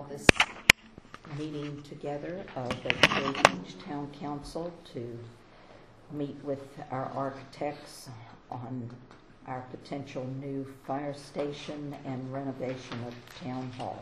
call this meeting together of the Bay Beach Town Council to meet with our architects on our potential new fire station and renovation of Town Hall.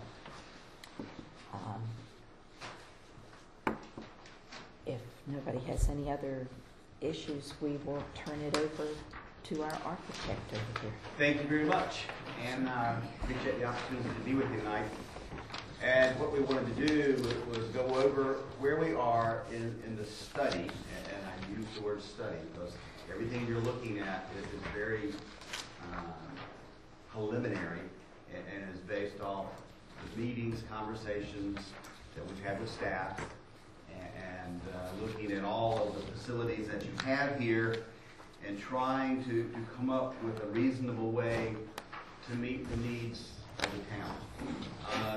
If nobody has any other issues, we will turn it over to our architect over here. Thank you very much, and I appreciate the opportunity to be with you tonight. And what we wanted to do was go over where we are in the study, and I use the word study because everything you're looking at is very preliminary and is based off the meetings, conversations that we've had with staff, and looking at all of the facilities that you have here and trying to come up with a reasonable way to meet the needs of the town.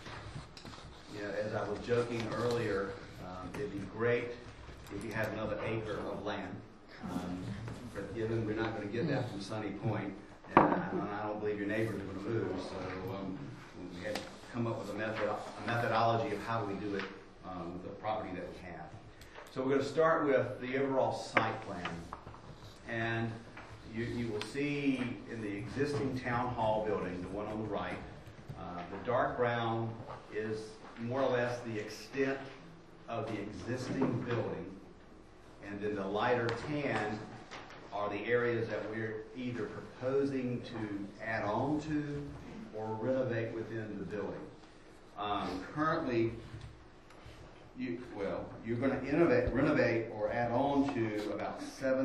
As I was joking earlier, it'd be great if you had another acre of land. But given we're not going to get that from Sunny Point, and I don't believe your neighbors are going to move, so we had to come up with a methodology of how do we do it with the property that we have. So we're going to start with the overall site plan. And you will see in the existing town hall building, the one on the right, the dark brown is more or less the extent of the existing building, and then the lighter tan are the areas that we're either proposing to add on to or renovate within the building. Currently, you're going to renovate or add on to about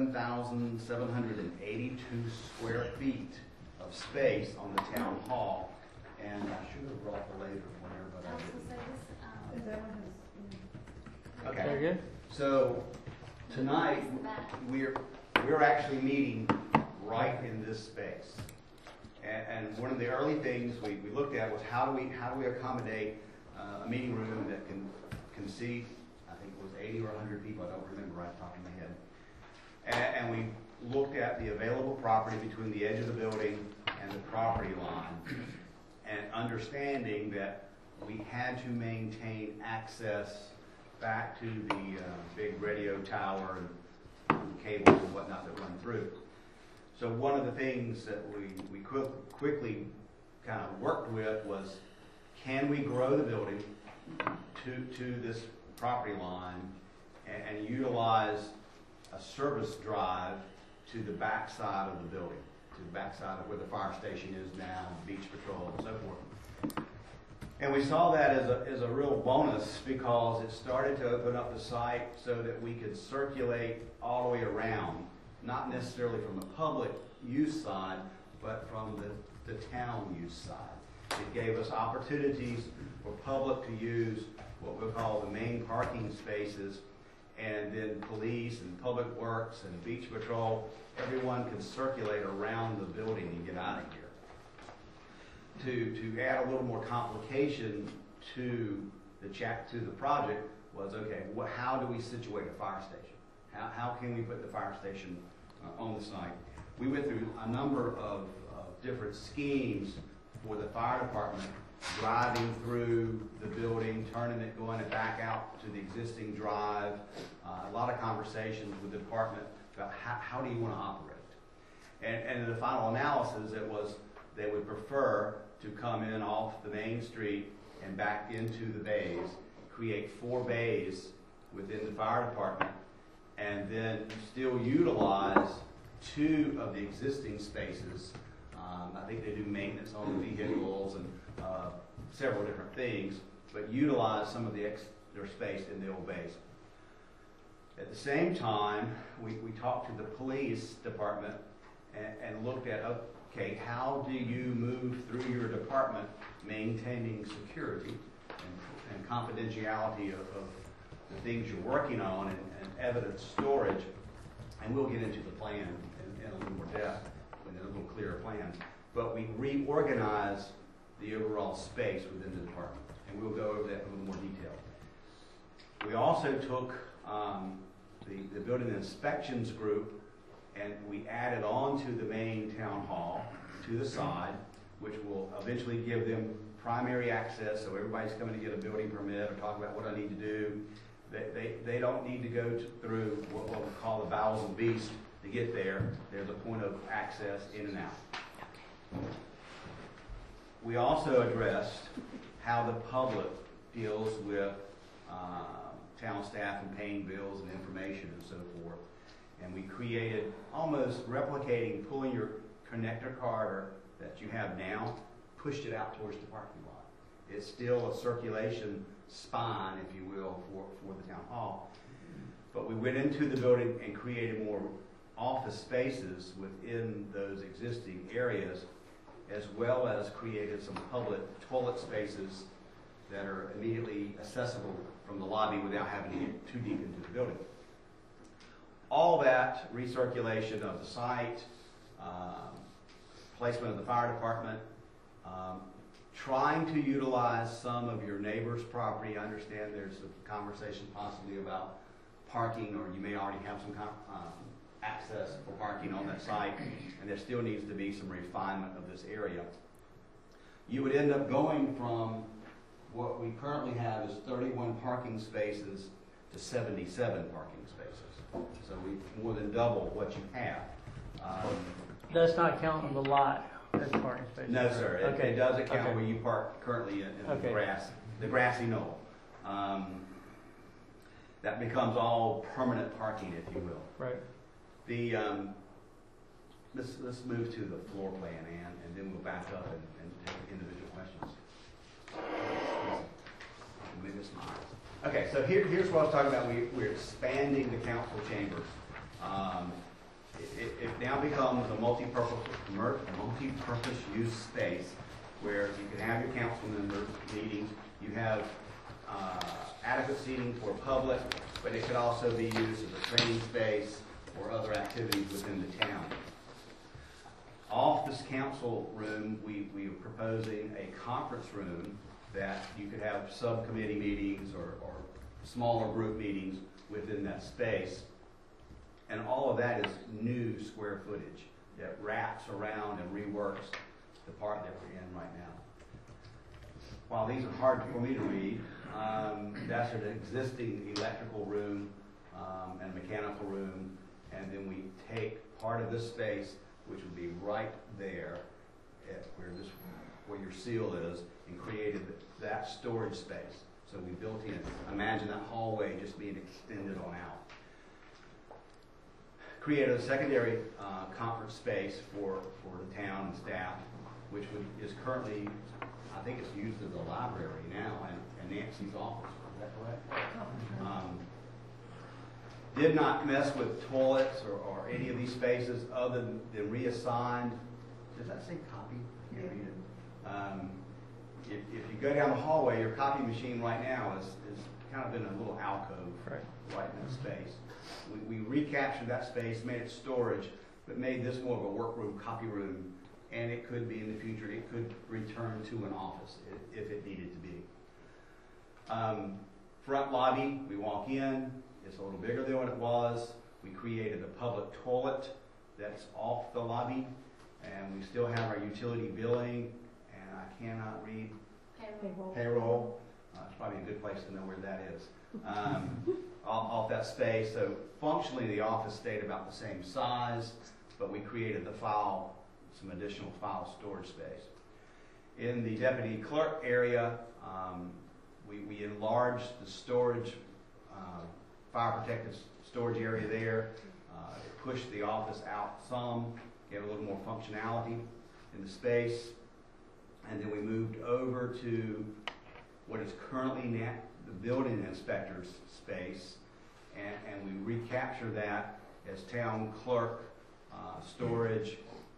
7,782 square feet of space on the town hall. And I should have brought the laser pointer, but I didn't. Okay. Very good. So tonight we're actually meeting right in this space. And one of the early things we looked at was how do we accommodate a meeting room that can seat, I think it was 80 or 100 people, I don't remember right off the top of my head. And we looked at the available property between the edge of the building and the property line, and understanding that we had to maintain access back to the big radio tower and cables and whatnot that run through. So one of the things that we quickly kind of worked with was, can we grow the building to this property line and utilize a service drive to the back side of the building, to the back side of where the fire station is now, beach patrol, and so forth. And we saw that as a real bonus because it started to open up the site so that we could circulate all the way around, not necessarily from the public use side, but from the town use side. It gave us opportunities for public to use what we'll call the main parking spaces, and then police and public works and beach patrol, everyone can circulate around the building and get out of here. To add a little more complication to the project was, okay, how do we situate a fire station? How can we put the fire station on the site? We went through a number of different schemes for the fire department, driving through the building, turning it, going it back out to the existing drive. A lot of conversations with the department about how do you want to operate. And in the final analysis, it was they would prefer to come in off the main street and back into the bays, create 4 bays within the fire department, and then still utilize 2 of the existing spaces. I think they do maintenance on the vehicles and several different things, but utilize some of their space in the old base. At the same time, we talked to the police department and looked at, okay, how do you move through your department maintaining security and confidentiality of the things you're working on and evidence storage, and we'll get into the plan in a little more depth, in a little clearer plan. But we reorganized the overall space within the department, and we'll go over that in a little more detail. We also took the building inspections group, and we added on to the main town hall to the side, which will eventually give them primary access, so everybody's coming to get a building permit or talk about what I need to do. They don't need to go through what we call the bowels of the beast to get there. There's a point of access in and out. We also addressed how the public deals with town staff and paying bills and information and so forth. And we created, almost replicating, pulling your connector card that you have now, pushed it out towards the parking lot. It's still a circulation spine, if you will, for the town hall. But we went into the building and created more office spaces within those existing areas, as well as created some public toilet spaces that are immediately accessible from the lobby without having to get too deep into the building. All that recirculation of the site, placement of the fire department, trying to utilize some of your neighbor's property. I understand there's a conversation possibly about parking, or you may already have some access for parking on that site, and there still needs to be some refinement of this area. You would end up going from what we currently have is 31 parking spaces to 77 parking spaces. So we more than double what you have. That's not counting the lot as parking spaces. No, sir. It doesn't count Okay. where you park currently in Okay. the grassy knoll. That becomes all permanent parking, if you will. Right. The let's move to the floor plan, Ann, and then we'll back up and take individual questions. Okay, so here's what I was talking about. We're expanding the council chambers. It now becomes a multi-purpose use space where you can have your council member meetings. You have adequate seating for public, but it could also be used as a training space or other activities within the town. Off this council room, we are proposing a conference room that you could have subcommittee meetings or smaller group meetings within that space. And all of that is new square footage that wraps around and reworks the part that we're in right now. While these are hard for me to read, that's an existing electrical room and mechanical room, and then we take part of this space, which would be right there at where your seal is, and created that storage space. So we built in, imagine that hallway just being extended on out. Created a secondary conference space for the town and staff, which is currently, I think it's used as a library now, and Nancy's office. Is that correct? Did not mess with toilets or any of these spaces other than reassigned. Does that say copy? I can't read it. If you go down the hallway, your copy machine right now is kind of in a little alcove right in that space. We recaptured that space, made it storage, but made this more of a workroom, copy room, and it could be in the future, it could return to an office if it needed to be. Front lobby, we walk in, it's a little bigger than what it was. We created a public toilet that's off the lobby, and we still have our utility billing, and I cannot read payroll. It's probably a good place to know where that is. Off that space. So functionally the office stayed about the same size, but we created some additional file storage space. In the deputy clerk area, we enlarged the storage, fire protected storage area there. It pushed the office out some, gave a little more functionality in the space. And then we moved over to what is currently the building inspector's space, and we recapture that as town clerk storage.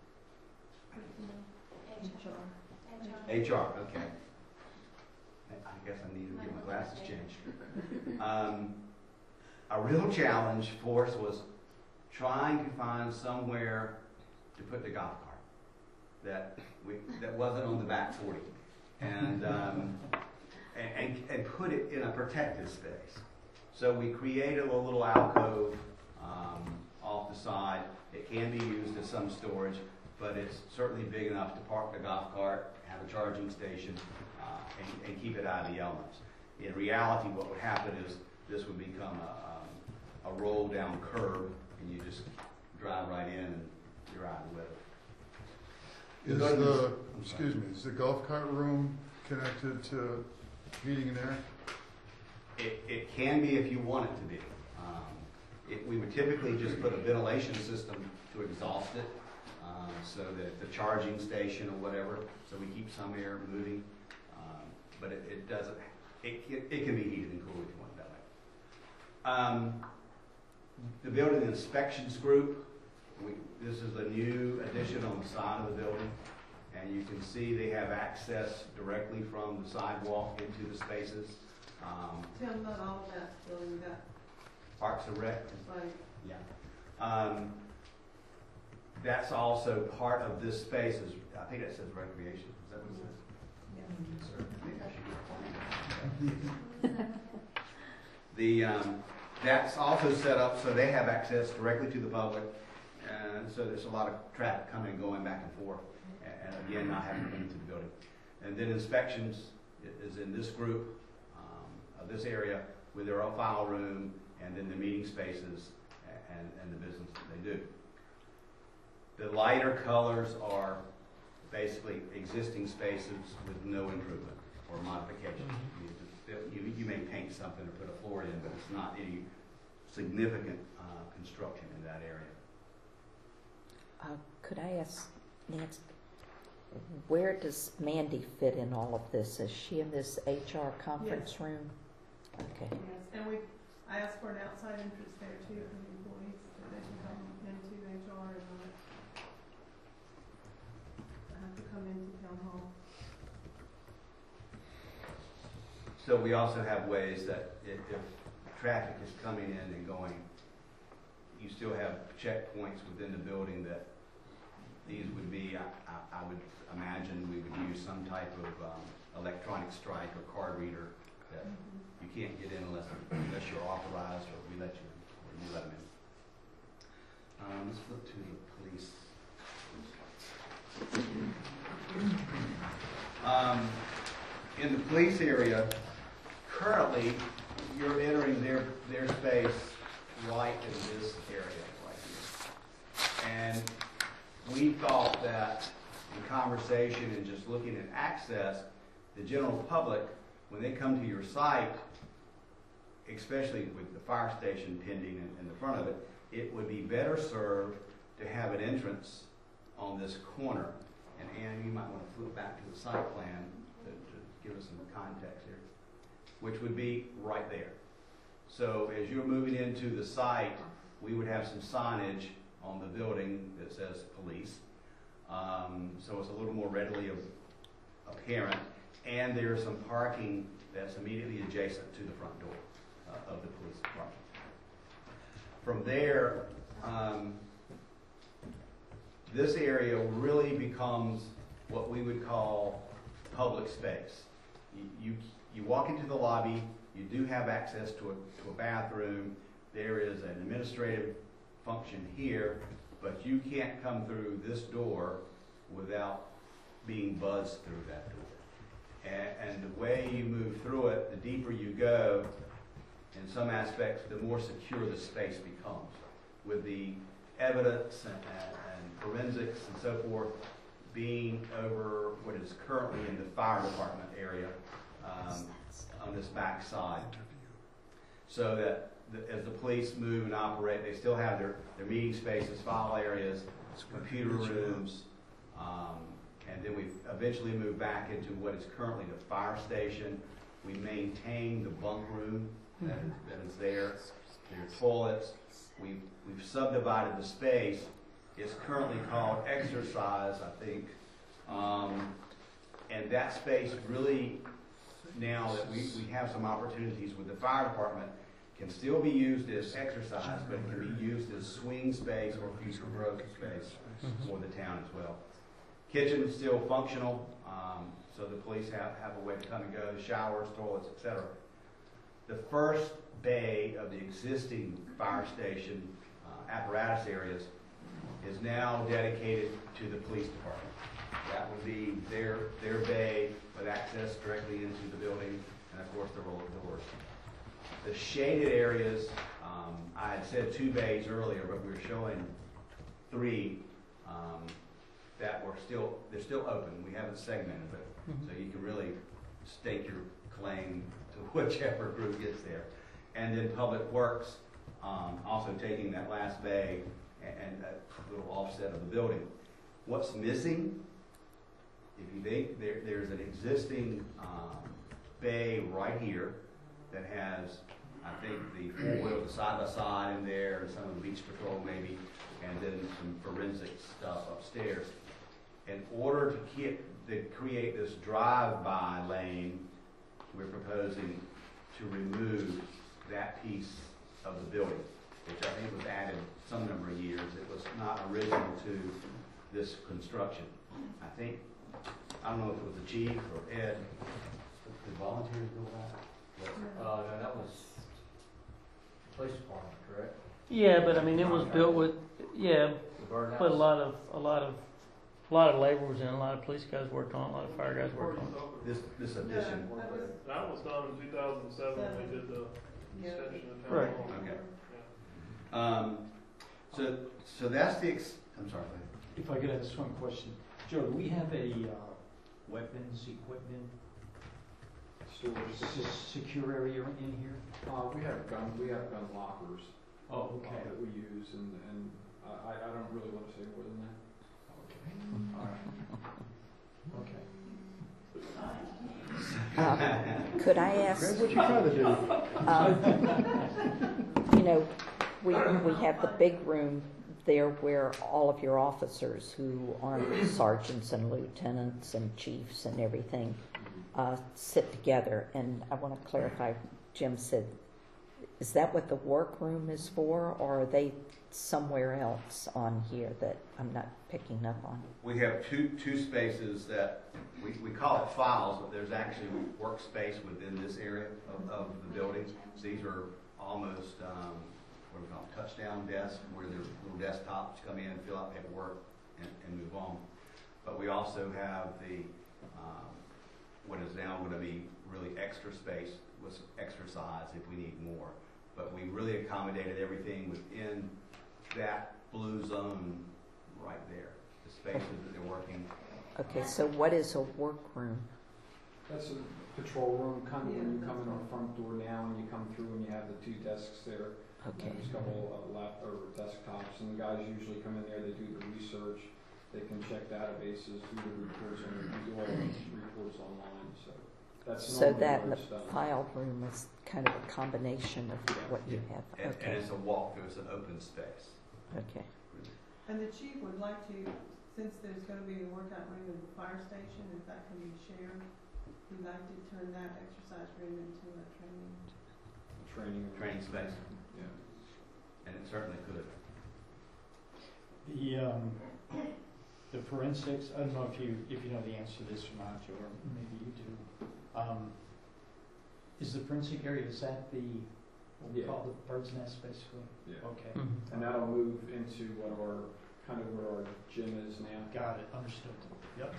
HR, okay. I guess I need to get my glasses changed. A real challenge for us was trying to find somewhere to put the golf cart that wasn't on the back 40, and put it in a protected space. So we created a little alcove off the side. It can be used as some storage, but it's certainly big enough to park the golf cart, have a charging station, and keep it out of the elements. In reality, what would happen is this would become a roll down curb, and you just drive right in and you're out of the weather. Is the golf cart room connected to heating and air? It can be if you want it to be. We would typically just put a ventilation system to exhaust it, so that the charging station or whatever, so we keep some air moving. But it doesn't. It can be heated and cooled if you want it that way. The building inspections group. This is a new addition on the side of the building, and you can see they have access directly from the sidewalk into the spaces. Tim, not all of that building got. Parks and Rec. Right. Yeah. That's also part of this space. I think that says recreation. Is that what it says? Yeah. Yes, sir. Maybe I should get that's also set up so they have access directly to the public, and so there's a lot of traffic coming and going back and forth, and again, not having to come into the building. And then inspections is in this group of this area with their own file room, and then the meeting spaces and the business that they do. The lighter colors are basically existing spaces with no improvement or modification. You may paint something or put a floor in, but it's not any significant construction in that area. Could I ask Nancy, where does Mandy fit in all of this? Is she in this HR conference room? Okay. Yes, and I asked for an outside entrance there too for the employees, so they can come into HR and not have to come into town hall. So we also have ways that if traffic is coming in and going, you still have checkpoints within the building that these would be, I would imagine we would use some type of electronic strike or card reader that you can't get in unless you're authorized or we let you in, or you let them in. Let's flip to the police. In the police area, currently you're entering their space right in this area right here. And we thought that in conversation and just looking at access, the general public, when they come to your site, especially with the fire station pending in the front of it, it would be better served to have an entrance on this corner. And Ann, you might want to flip back to the site plan to give us some context here, which would be right there. So as you're moving into the site, we would have some signage on the building that says police. So it's a little more readily apparent. And there's some parking that's immediately adjacent to the front door of the police department. From there, this area really becomes what we would call public space. You walk into the lobby, you do have access to a bathroom. There is an administrative function here, but you can't come through this door without being buzzed through that door. And the way you move through it, the deeper you go, in some aspects, the more secure the space becomes. With the evidence and forensics and so forth being over what is currently in the fire department area on this back side. So that as the police move and operate, they still have their meeting spaces, file areas, computer rooms, and then we eventually move back into what is currently the fire station. We maintain the bunk room that is there, their toilets. We've subdivided the space. It's currently called exercise, I think. And that space really, now that we have some opportunities with the fire department, can still be used as exercise, but it can be used as swing space or future growth space for the town as well. Kitchen is still functional, so the police have a way to come and go, showers, toilets, etc. The first bay of the existing fire station apparatus areas is now dedicated to the police department. That would be their bay with access directly into the building, and of course the roll doors. The shaded areas, I had said 2 bays earlier, but we were showing 3 that they're still open. We haven't segmented it, so you can really stake your claim to whichever group gets there. And then Public Works, also taking that last bay and that little offset of the building. What's missing? If you think there's an existing bay right here that has, I think, the 4-wheel, the side-by-side in there, and some of the beach patrol maybe, and then some forensic stuff upstairs. In order to create this drive-by lane, we're proposing to remove that piece of the building, which I think was added some number of years. It was not original to this construction. I don't know if it was the chief or Ed. Did volunteers go back? No, that was police department, correct? Yeah, but I mean, it was built with, The birdhouse? put a lot of laborers in, a lot of police guys worked on it, a lot of fire guys worked on it. This addition. That was done in 2007 when we did the extension of town Right. hall. Okay. So that's the. I'm sorry. If I could ask one question. Joe, do we have a weapons, equipment, Storage. secure area in here? We have gun lockers Oh, okay. that we use, and I don't really want to say more than that. All right. Okay. Could I ask, Greg, what you trying to do? you know, we have the big room there where all of your officers who aren't sergeants and lieutenants and chiefs and everything sit together. And I want to clarify, Jim said, is that what the workroom is for, or are they somewhere else on here that I'm not picking up on? We have two spaces that we call it files, but there's actually workspace within this area of the building. So these are almost what do we call them, touchdown desks, where there's little desktops, come in, fill out paperwork, and move on. But we also have the what is now going to be really extra space with some extra size if we need more. But we really accommodated everything within that blue zone right there, the spaces that they're working. Okay, so what is a workroom? That's a patrol room, kind of when you come in our front door now, and you come through and you have the 2 desks there. Okay. And there's a couple or desktops, and the guys usually come in there, they do the research, they can check databases, do the reports, and we do all the reports online, so that's So normally that where the it's done. file room is kind of a combination of what you have. And Okay, it's a walk-through, it's an open space. okay. And the chief would like to, since there's gonna be a workout room in the fire station, if that can be shared, we'd like to turn that exercise room into a training. Training space, Yeah. and it certainly could. The forensics, I don't know if you know the answer to this or not, Joe, or maybe you do. Is the forensic area, is that what we call the bird's nest, basically? Yeah. Okay. Mhm. And that'll move into where our gym is now. Got it, understood. Yep.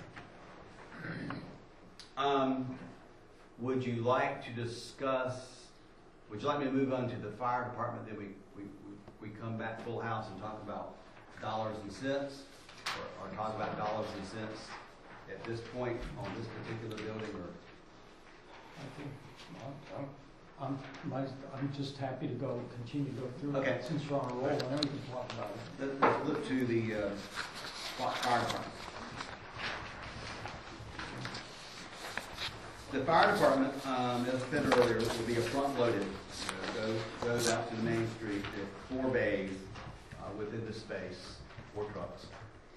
Would you like to discuss, would you like me to move on to the fire department, then we come back full house and talk about dollars and cents, or talk about dollars and cents at this point on this particular building, or? I think, I'm just happy to continue to go through Okay. it. Since we're on a roll, whenever we can talk about it. Let's look to the fire department. The fire department, as I said earlier, will be a front-loaded. Goes out to the main street. There are 4 bays within the space, 4 trucks.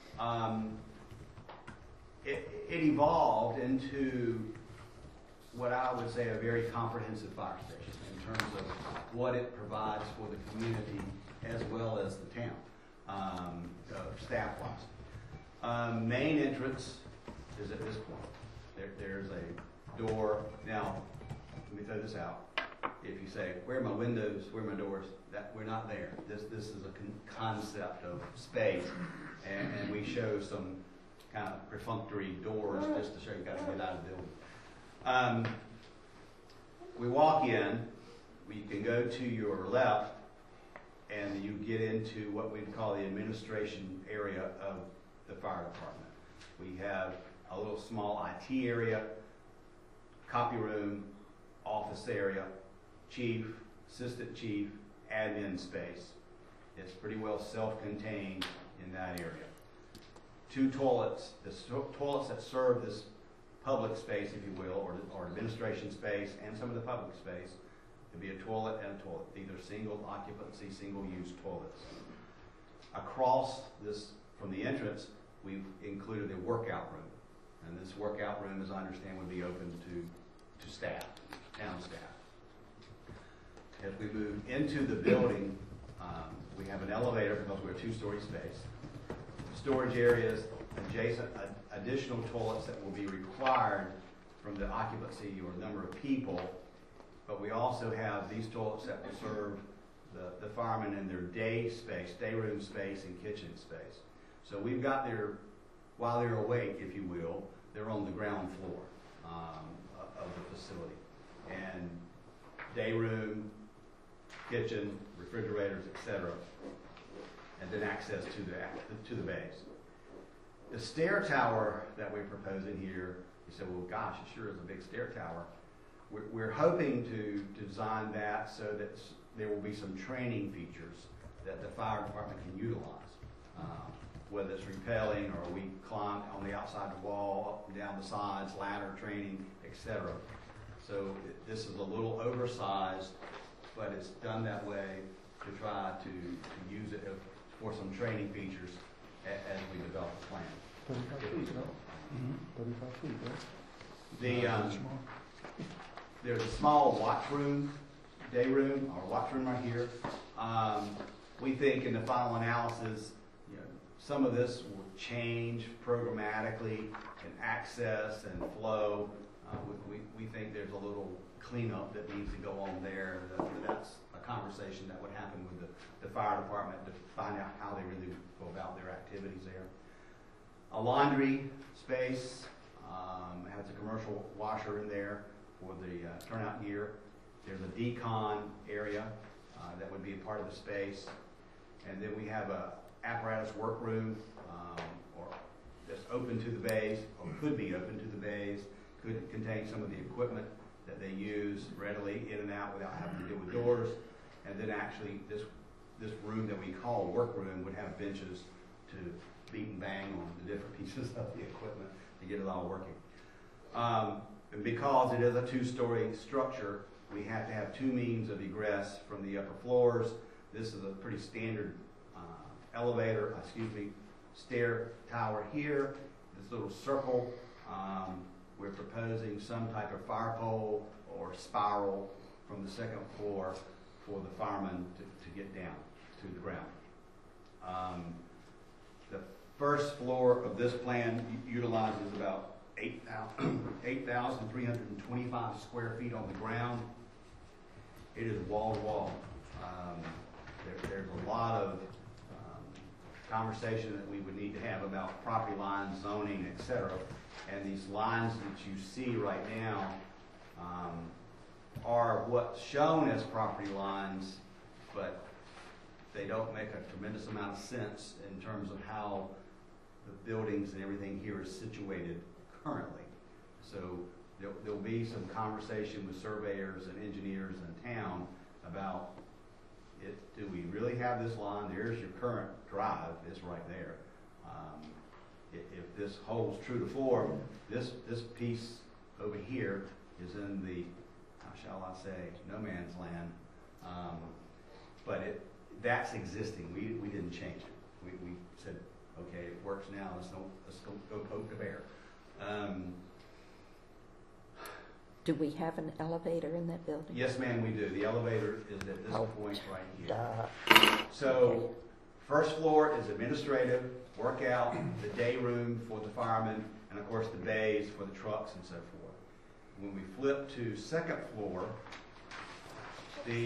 It evolved into what I would say a very comprehensive fire station in terms of what it provides for the community as well as the town, staff-wise. Main entrance is at this point. There's a door. Now, let me throw this out. if you say, where are my windows, where are my doors, that we're not there. This is a concept of space, and we show some kind of perfunctory doors just to show you got to get out of the building. We walk in, we can go to your left, and you get into what we'd call the administration area of the fire department. We have a little small IT area, copy room, office area, chief, assistant chief, admin space. It's pretty well self-contained in that area. 2 toilets, the toilets that serve this public space, if you will, or administration space, and some of the public space. It'd be a toilet and a toilet, either single occupancy, single use toilets. Across this, from the entrance, we've included a workout room. And this workout room, as I understand, would be open to staff, town staff. As we move into the building, we have an elevator because we're a 2-story space. Storage areas, adjacent, additional toilets that will be required from the occupancy or number of people. But we also have these toilets that will serve the firemen in their day space, day room space, and kitchen space. So we've got their, while they're awake, if you will, they're on the ground floor of the facility. And day room, kitchen, refrigerators, etc., and then access to the bays. The stair tower that we're proposing here, you said, well, gosh, it sure is a big stair tower. We're hoping to design that so that there will be some training features that the fire department can utilize. Whether it's rappelling or we climb on the outside of the wall, up and down the sides, ladder training, etc. So this is a little oversized, but it's done that way to try to use it for some training features as we develop the plan. 35 feet, no? 35 feet, right? There's a small watch room, day room, or watch room right here. We think in the final analysis, some of this will change programmatically in access and flow. We think there's a little cleanup that needs to go on there. That's a conversation that would happen with the fire department to find out how they really go about their activities there. A laundry space, has a commercial washer in there for the turnout gear. There's a decon area that would be a part of the space. And then we have a apparatus workroom or that's open to the bays, or could be open to the bays, could contain some of the equipment that they use readily in and out without having to deal with doors. And then actually this room that we call workroom would have benches to beat and bang on the different pieces of the equipment to get it all working. And because it is a 2-story structure, we have to have 2 means of egress from the upper floors. This is a pretty standard stair tower here. This little circle, we're proposing some type of fire pole or spiral from the 2nd floor for the firemen to get down to the ground. The first floor of this plan utilizes about 8,325 square feet on the ground. It is wall to wall. There's a lot of conversation that we would need to have about property lines, zoning, etc. And these lines that you see right now are what's shown as property lines, but they don't make a tremendous amount of sense in terms of how the buildings and everything here is situated currently. So there'll be some conversation with surveyors and engineers in town about do we really have this line? There's your current drive, it's right there. If this holds true to form, this piece over here is in the, how shall I say, no man's land. But that's existing. We didn't change it. We said, okay, it works now. Let's go poke the bear. Do we have an elevator in that building? Yes, ma'am, we do. The elevator is at this point right here. Okay. So, first floor is administrative, workout, the day room for the firemen, and of course the bays for the trucks and so forth. When we flip to 2nd floor, The,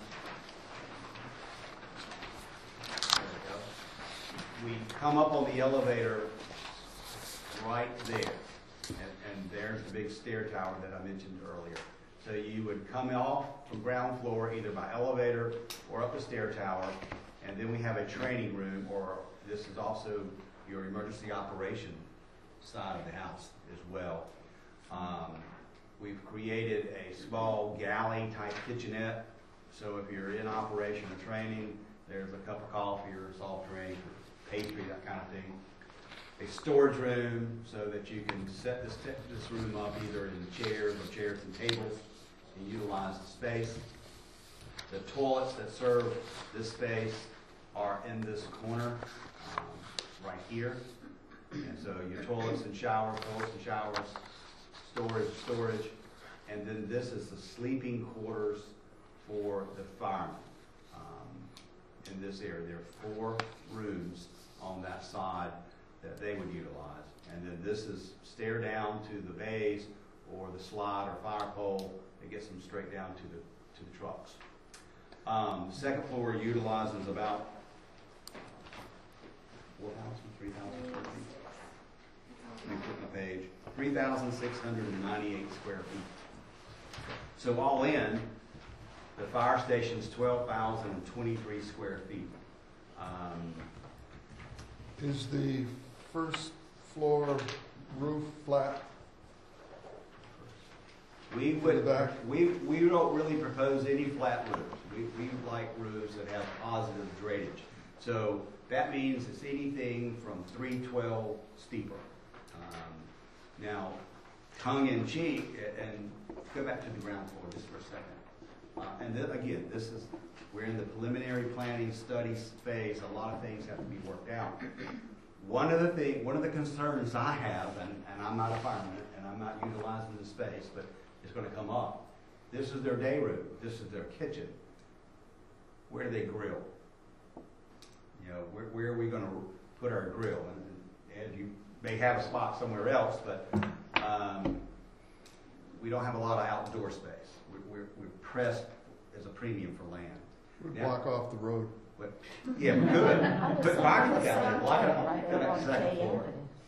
there we go. We come up on the elevator right there, and there's the big stair tower that I mentioned earlier. So you would come off from ground floor either by elevator or up the stair tower, and then we have a training room, or this is also your emergency operation side of the house as well. We've created a small galley type kitchenette, so if you're in operation or training, there's a cup of coffee or soft drink or pastry, that kind of thing. A storage room so that you can set this room up either in chairs and tables and utilize the space. The toilets that serve this space are in this corner right here. And so your toilets and showers, storage, and then this is the sleeping quarters for the firemen in this area. There are 4 rooms on that side that they would utilize. And then this is stair down to the bays or the slide or fire pole that gets them straight down to the trucks. The second floor utilizes about 3,000 square feet. Let me flip my page. 3,698 square feet. So all in, the fire station's 12,023 square feet. Is the first floor roof flat? We don't really propose any flat roofs. We like roofs that have positive drainage. So that means it's anything from 312 steeper. Now, tongue in cheek, and go back to the ground floor just for a second. And then again, we're in the preliminary planning study phase. A lot of things have to be worked out. One of the concerns I have, and I'm not a fireman, and I'm not utilizing the space, but it's going to come up. This is their day room. This is their kitchen. Where do they grill? You know, where are we going to put our grill? And you may have a spot somewhere else, but we don't have a lot of outdoor space. We're pressed as a premium for land. We block off the road. But, yeah, we could. Put fire truck out there, block it off, go back to the second floor.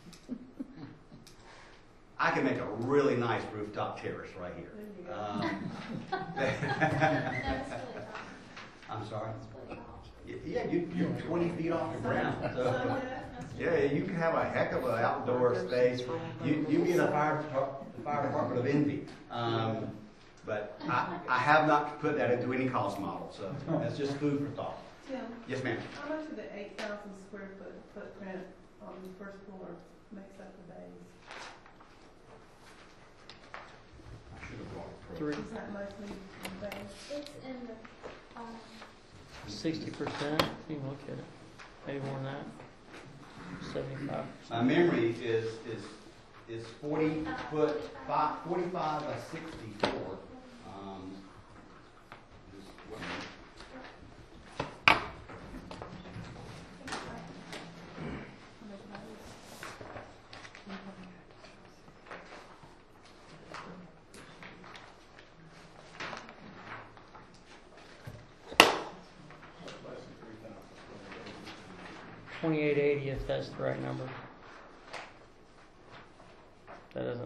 I can make a really nice rooftop terrace right here. I'm sorry? Yeah, you're 20 feet off the ground. So, yeah, you can have a heck of an outdoor space. You be in the fire department of envy. But I have not put that into any cost model, so that's just food for thought. Tim? Yes, ma'am. How much of the 8,000 square foot footprint on the first floor makes up the bays? I should have brought it. 3. Is that mostly the bays? It's in the, 60%. You can look at it. Maybe more than that. 75. My memory is 45 by 64. Just one minute. $2,880 if that's the right number. That doesn't.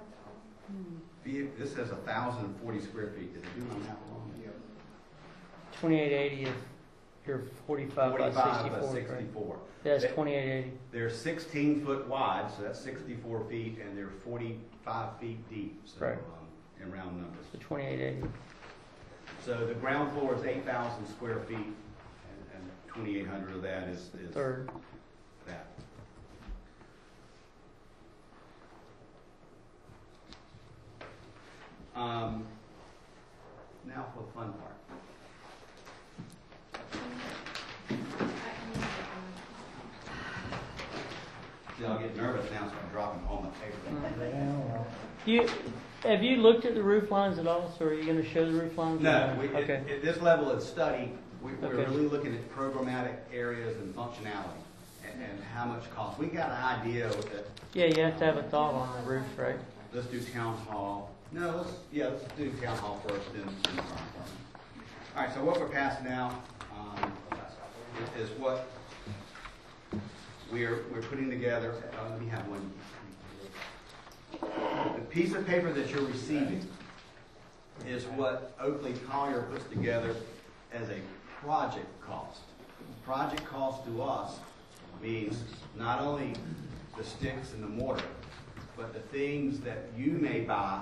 This has 1,040 square feet. Did I do my math wrong? 2,880 if you're 45 by 64. By Right? 64. That's 2,880. They're 16 foot wide, so that's 64 feet, and they're 45 feet deep. So, Right. In round numbers. So 2,880. So the ground floor is 8,000 square feet, and 2,800 of that is Third. that. Now for the fun part. See, I'll get nervous now, so I'm dropping all my paper. Have you looked at the roof lines at all? So are you going to show the roof lines? No, Okay. at this level of study, we're Okay. really looking at programmatic areas and functionality and how much cost. We got an idea with it. Yeah, you have to have a thought on the roof, right? Let's do town hall. No, let's do town hall first, then the fire department. All right, so what we're passing now is what we're putting together. Let me have one. The piece of paper that you're receiving is what Oakley Collier puts together as a project cost. Project cost to us means not only the sticks and the mortar, but the things that you may buy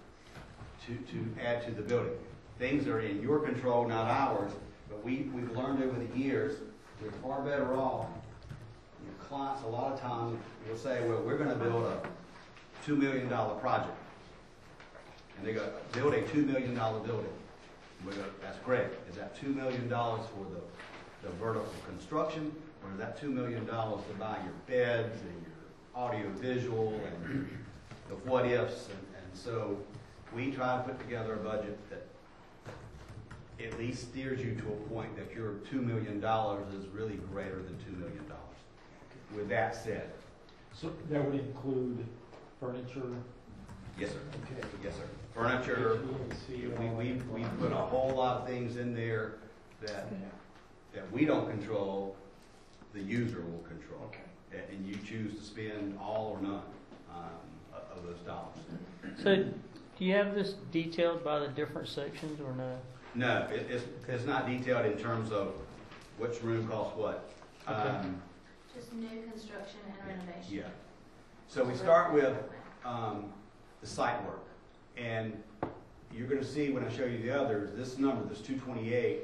to add to the building. Things that are in your control, not ours, but we've learned over the years we're far better off. Your clients a lot of times will say, well, we're going to build a $2 million project. And they go, build a $2 million building. We go, that's great. Is that $2 million for the vertical construction, or is that $2 million to buy your beds and your audio visual and the what ifs? And so we try to put together a budget that at least steers you to a point that your $2 million is really greater than $2 million. With that said. So that would include furniture? Yes, sir. Okay. Yes, sir. Furniture, we put a whole lot of things in there that we don't control, the user will control. Okay. And you choose to spend all or none of those dollars. So, do you have this detailed by the different sections or no? No, it's not detailed in terms of which room costs what. Okay. Just new construction and renovation. Yeah. So we start with the site work. And you're going to see when I show you the others, this number, this 228,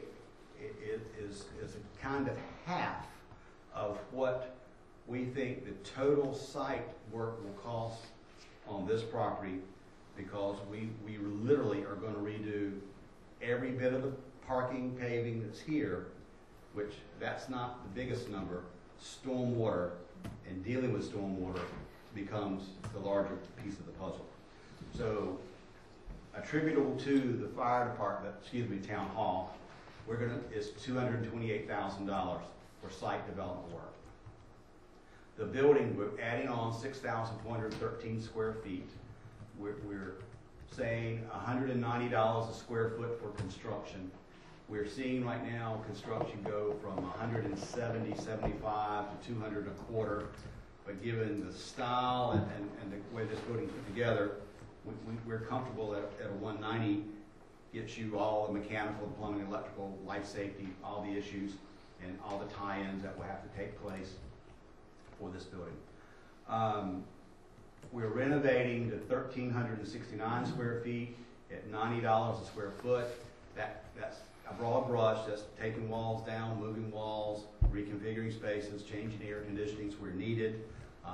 is a kind of half of what we think the total site work will cost on this property, because we literally are going to redo every bit of the parking paving that's here, which that's not the biggest number. Stormwater and dealing with stormwater becomes the larger piece of the puzzle. So attributable to the fire department, town hall, is $228,000 for site development work. The building, we're adding on 6,413 square feet. We're saying $190 a square foot for construction. We're seeing right now construction go from 170, 75 to 200 a quarter. But given the style and the way this building's put together, we're comfortable at a 190 gets you all the mechanical, plumbing, electrical, life safety, all the issues, and all the tie-ins that will have to take place for this building. We're renovating to 1,369 square feet at $90 a square foot. That's a broad brush. That's taking walls down, moving walls, reconfiguring spaces, changing air conditionings where needed,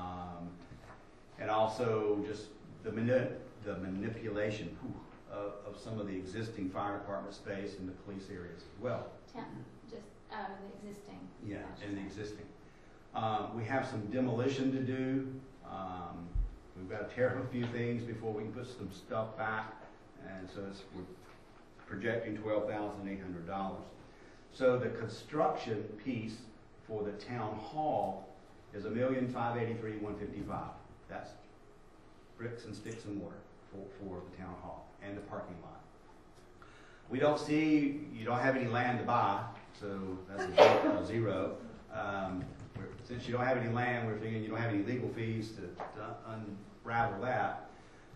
and also just the manipulation of some of the existing fire department space and the police areas as well. Just the existing. Yeah, and the existing. We have some demolition to do. We've got to tear up a few things before we can put some stuff back, and so we're projecting $12,800. So the construction piece for the town hall is $1,583,155. That's bricks and sticks and mortar for the town hall and the parking lot. You don't have any land to buy, so that's a zero. Since you don't have any land, we're thinking you don't have any legal fees to unravel that.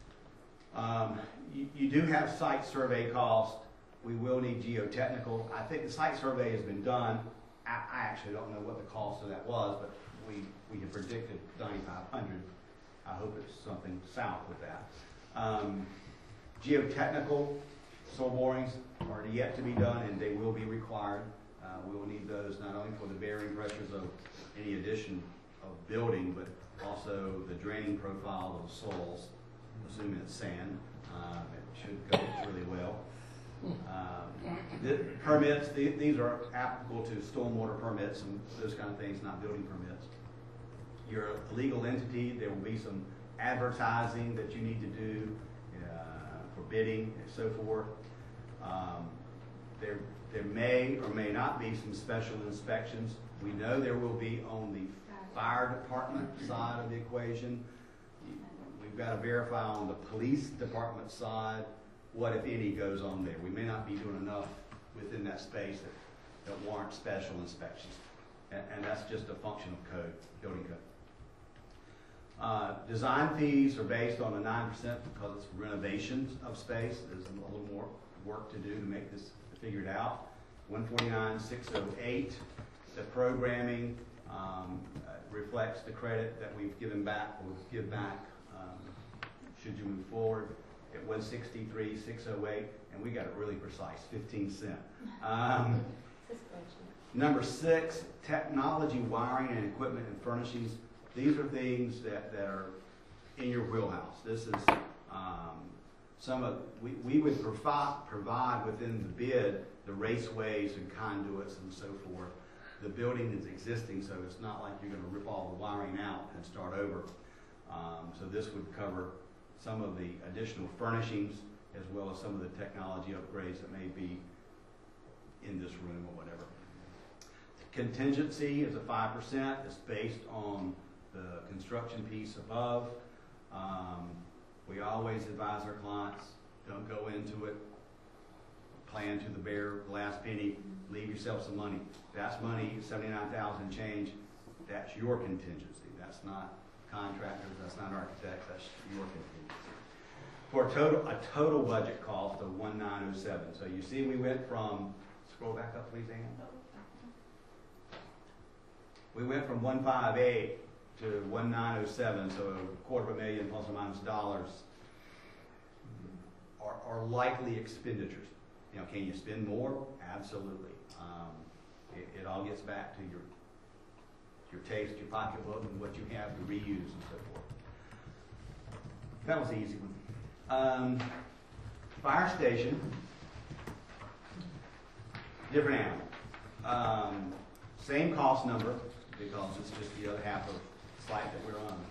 You do have site survey cost. We will need geotechnical. I think the site survey has been done. I actually don't know what the cost of that was, but we had predicted $9,500. I hope it's something south of that. Geotechnical soil borings are yet to be done, and they will be required. We will need those not only for the bearing pressures of any addition of building, but also the draining profile of the soils, assuming it's sand. It should go really well. The permits, these are applicable to stormwater permits and those kind of things, not building permits. You're a legal entity. There will be some advertising that you need to do for bidding and so forth. There may or may not be some special inspections. We know there will be on the fire department side of the equation. We've got to verify on the police department side what, if any, goes on there. We may not be doing enough within that space that warrant special inspections. And that's just a function of code, building code. Design fees are based on a 9% because it's renovations of space. There's a little more work to do to make this figured out. 149,608. The programming reflects the credit that we've given back or give back should you move forward at 163,608, and we got it really precise, 15 cents. Number 6, technology, wiring, and equipment and furnishings. These are things that are in your wheelhouse. This is we would provide within the bid the raceways and conduits and so forth. The building is existing, so it's not like you're going to rip all the wiring out and start over. So this would cover some of the additional furnishings as well as some of the technology upgrades that may be in this room or whatever. Contingency is a 5%. It's based on the construction piece above. We always advise our clients, don't go into it, plan to the bare last penny, leave yourself some money. That's money, 79,000 change, that's your contingency. That's not contractors, that's not architects, that's your contingency. For a total budget cost of 1,907. So you see we went from, scroll back up please, Ann. We went from 158 to 1,907, so $250,000 plus or minus dollars are likely expenditures. You know, can you spend more? Absolutely. It all gets back to your taste, your pocketbook, and what you have to reuse and so forth. That was the easy one. Fire station, different animal. Same cost number because it's just the other half of the site that we're on.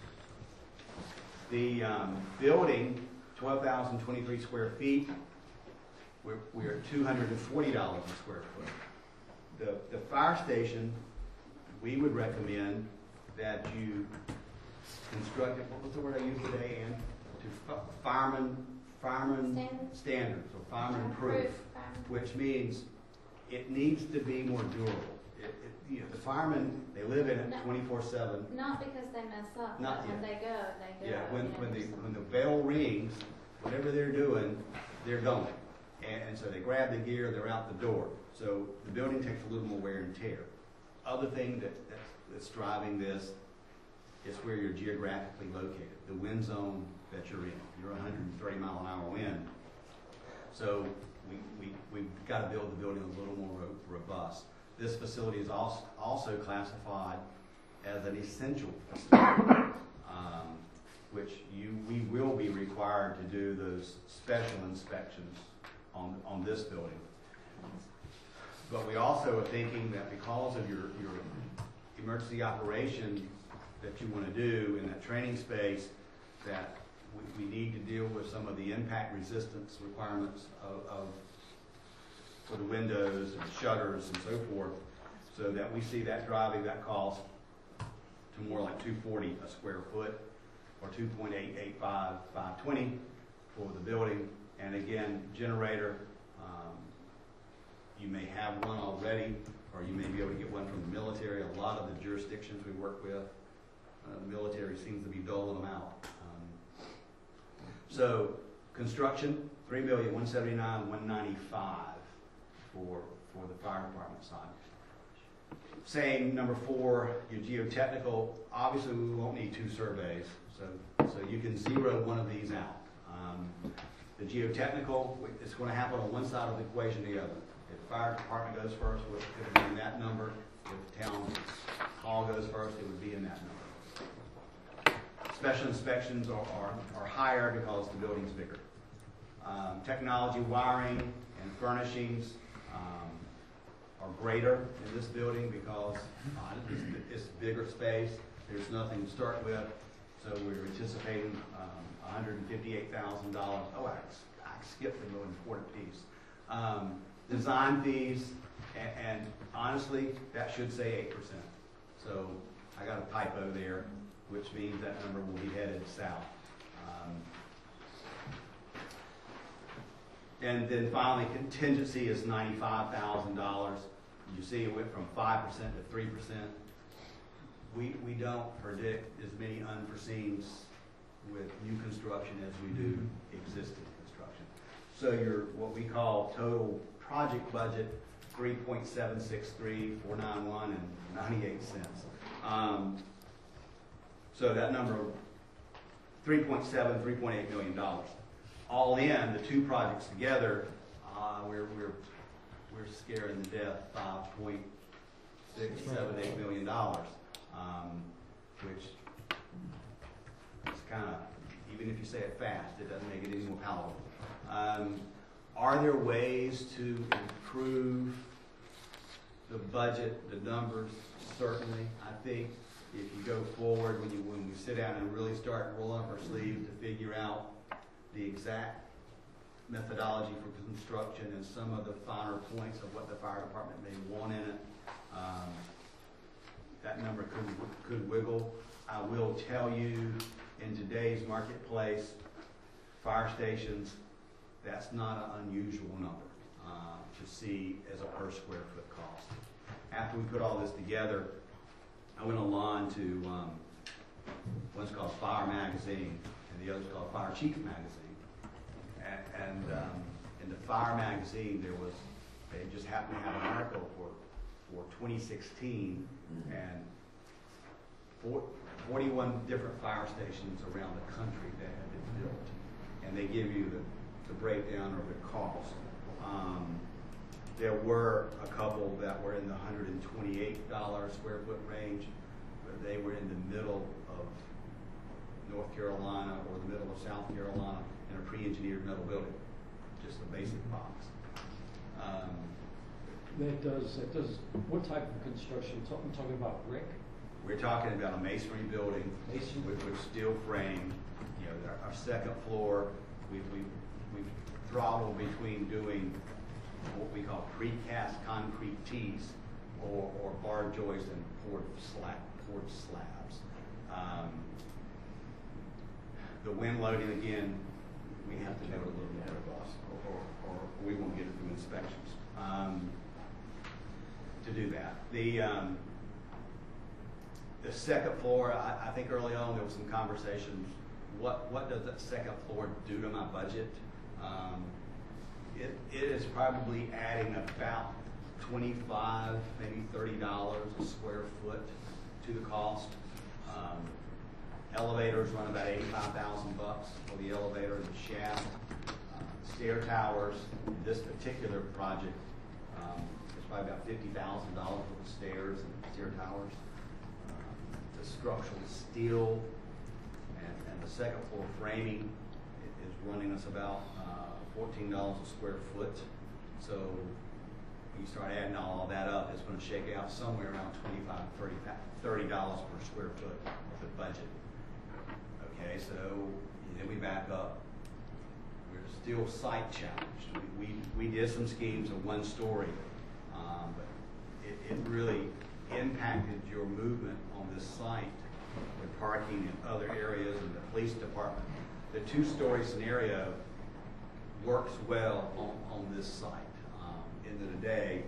The building, 12,023 square feet. We're at $240 a square foot. The fire station, we would recommend that you construct it. What was the word I used today, Ann? To fireman standards or fireman proof, which means it needs to be more durable. You know, the firemen, they live in it 24/7. Not because they mess up. Not when yet. they go. Yeah, when the bell rings, whatever they're doing, they're going. And so they grab the gear, they're out the door. So the building takes a little more wear and tear. Other thing that's driving this is where you're geographically located, the wind zone that you're in. You're 130 mile an hour wind. So we've got to build the building a little more robust. This facility is also classified as an essential facility, which we will be required to do those special inspections on this building. But we also are thinking that because of your emergency operation that you want to do in that training space, that we need to deal with some of the impact resistance requirements for the windows and shutters and so forth, so that we see that driving that cost to more like $240 a square foot or $2.885,520 for the building. And again, generator, you may have one already, or you may be able to get one from the military. A lot of the jurisdictions we work with, the military seems to be doling them out. So construction, $3,179,195 for the fire department side. Same, number 4, your geotechnical. Obviously, we won't need 2 surveys, so you can zero one of these out. The geotechnical, it's going to happen on one side of the equation or the other. If the fire department goes first, it would be in that number. If town hall goes first, it would be in that number. Special inspections are higher because the building's bigger. Technology, wiring, and furnishings are greater in this building because it's bigger space. There's nothing to start with, so we're anticipating $158,000. Oh, I skipped the most important piece. Design fees, and honestly, that should say 8%. So I got a typo there, which means that number will be headed south. And then finally, contingency is $95,000. You see it went from 5% to 3%. We don't predict as many unforeseens with new construction as we do existing construction. So your what we call total project budget, 3.763,491 and 98 cents. So that number, $3.8 million. All in, the two projects together, we're scaring to death $5.678 million, which is kind of, even if you say it fast, it doesn't make it any more palatable. Are there ways to improve the budget, the numbers? Certainly. I think if you go forward, when we sit down and really start rolling up our sleeves to figure out the exact methodology for construction and some of the finer points of what the fire department may want in it, that number could wiggle. I will tell you, in today's marketplace, fire stations, that's not an unusual number to see as a per square foot cost. After we put all this together, I went online to one's called Fire Magazine and the other's called Fire Chief Magazine. And in the Fire Magazine, they just happened to have an article for 2016 and 41 different fire stations around the country that have been built. And they give you the breakdown of the cost. There were a couple that were in the $128 square foot range, but they were in the middle of North Carolina or the middle of South Carolina in a pre-engineered metal building, just a basic box. That does, what type of construction? I'm talking about brick? We're talking about a masonry building with steel frame. You know, our second floor, we've throttled between doing what we call precast concrete tees or bar joists and poured slabs. The wind loading, again, we have to know a little bit about, or we won't get it through inspections to do that. The second floor, I think early on there was some conversations. What does that second floor do to my budget? It is probably adding about $25, maybe $30 a square foot to the cost. Elevators run about $85,000 for the elevator and the shaft. Stair towers, this particular project is probably about $50,000 for the stairs and stair towers. The structural steel and the second floor framing is running us about $14 a square foot. So when you start adding all that up, it's going to shake out somewhere around $30 per square foot of the budget. Okay, so then we back up. We're still site challenged. We did some schemes of one story, but it really impacted your movement on this site with parking in other areas and the police department. The two-story scenario works well on this site. End of the day,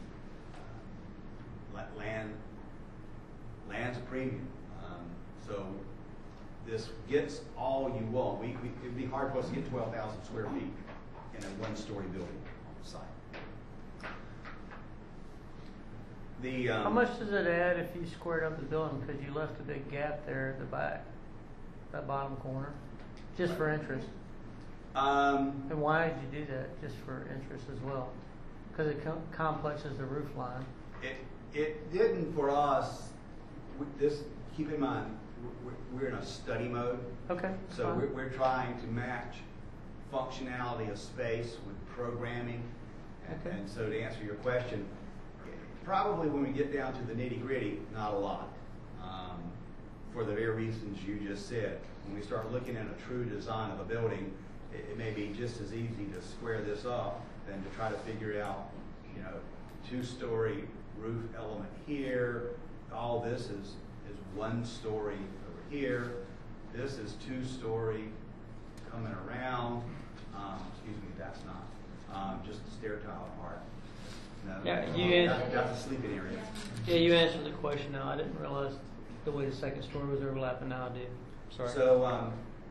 land's a premium. So this gets all you want. It'd be hard for us to get 12,000 square feet in a one-story building site. How much does it add if you squared up the building because you left a big gap there at the back, that bottom corner, just for interest? And why did you do that? Just for interest as well? Because it complexes the roof line. It didn't for us. Keep in mind, we're in a study mode. Okay. So we're trying to match functionality of space with programming. Okay. And so to answer your question, probably when we get down to the nitty-gritty, not a lot. For the very reasons you just said. When we start looking at a true design of a building, it may be just as easy to square this up than to try to figure out, two-story roof element here. All this is one story over here. This is two-story coming around. Excuse me, that's not just a stair tile apart. No, Yeah, got the sleeping area. Yeah, you answered the question now. I didn't realize the way the second story was overlapping. Now I do. Sorry. So,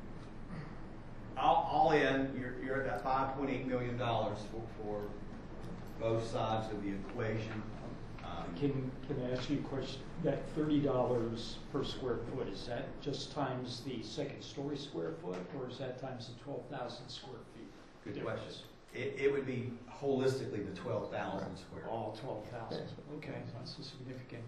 all in, you're at that $5.8 million for both sides of the equation. Can I ask you a question? That $30 per square foot, is that just times the second story square foot, or is that times the 12,000 square feet? Good question. It would be holistically the 12,000 square. All 12,000. Okay, that's a significant.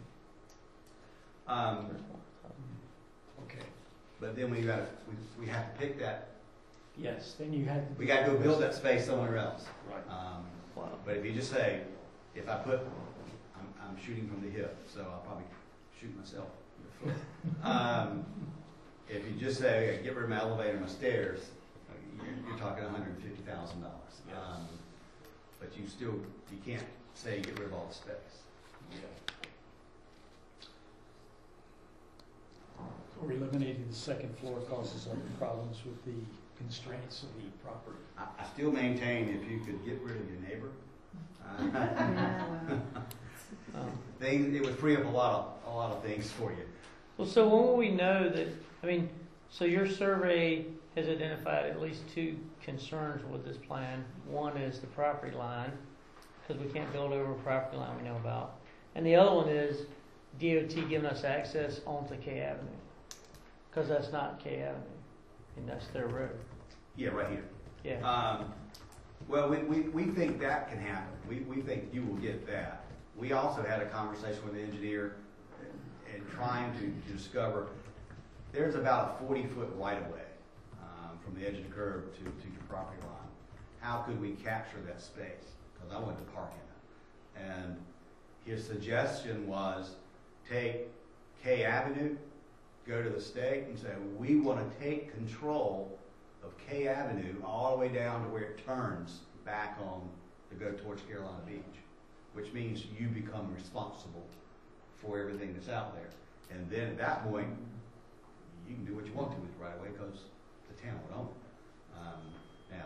Okay. But then we have to pick that. Yes. Then you had. We got to go build that space somewhere else. Right. But if you just say, if I put, I'm shooting from the hip, so I'll probably shoot myself in the foot. If you just say, okay, get rid of my elevator and my stairs, you're talking $150,000. But you can't say get rid of all the space. Yeah. Or eliminating the second floor causes other problems with the constraints of the property. I still maintain if you could get rid of your neighbor, it would free up a lot of things for you. Well, so when will we know that? I mean, so your survey has identified at least two concerns with this plan. One is the property line, because we can't build over a property line we know about, and the other one is DOT giving us access onto K Avenue, because that's not K Avenue, and that's their road. Yeah, right here. Yeah. Well, we think that can happen. We think you will get that. We also had a conversation with the engineer and trying to discover there's about a 40-foot right-of-way from the edge of the curb to your property line. How could we capture that space? Because I wanted to park in it. And his suggestion was take K Avenue, go to the state and say, we want to take control of K Avenue all the way down to where it turns back on to go towards Carolina Beach, which means you become responsible for everything that's out there. And then at that point, you can do what you want to with it right away because the town would own it. Now,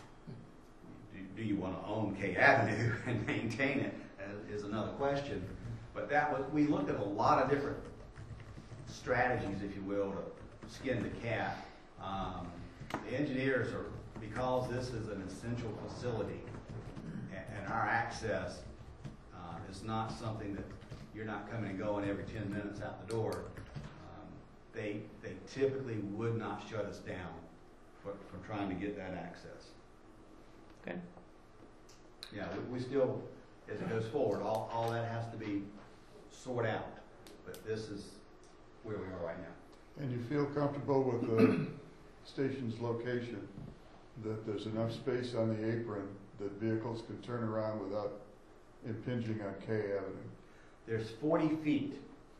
do you want to own K Avenue and maintain it is another question. But we looked at a lot of different strategies, if you will, to skin the cat. The engineers are, because this is an essential facility and our access is not something that you're not coming and going every 10 minutes out the door, they typically would not shut us down from trying to get that access. Okay. Yeah, we still, as it goes forward, all that has to be sorted out. But this is where we are right now. And you feel comfortable with the station's location, that there's enough space on the apron that vehicles can turn around without impinging on K Avenue? There's 40 feet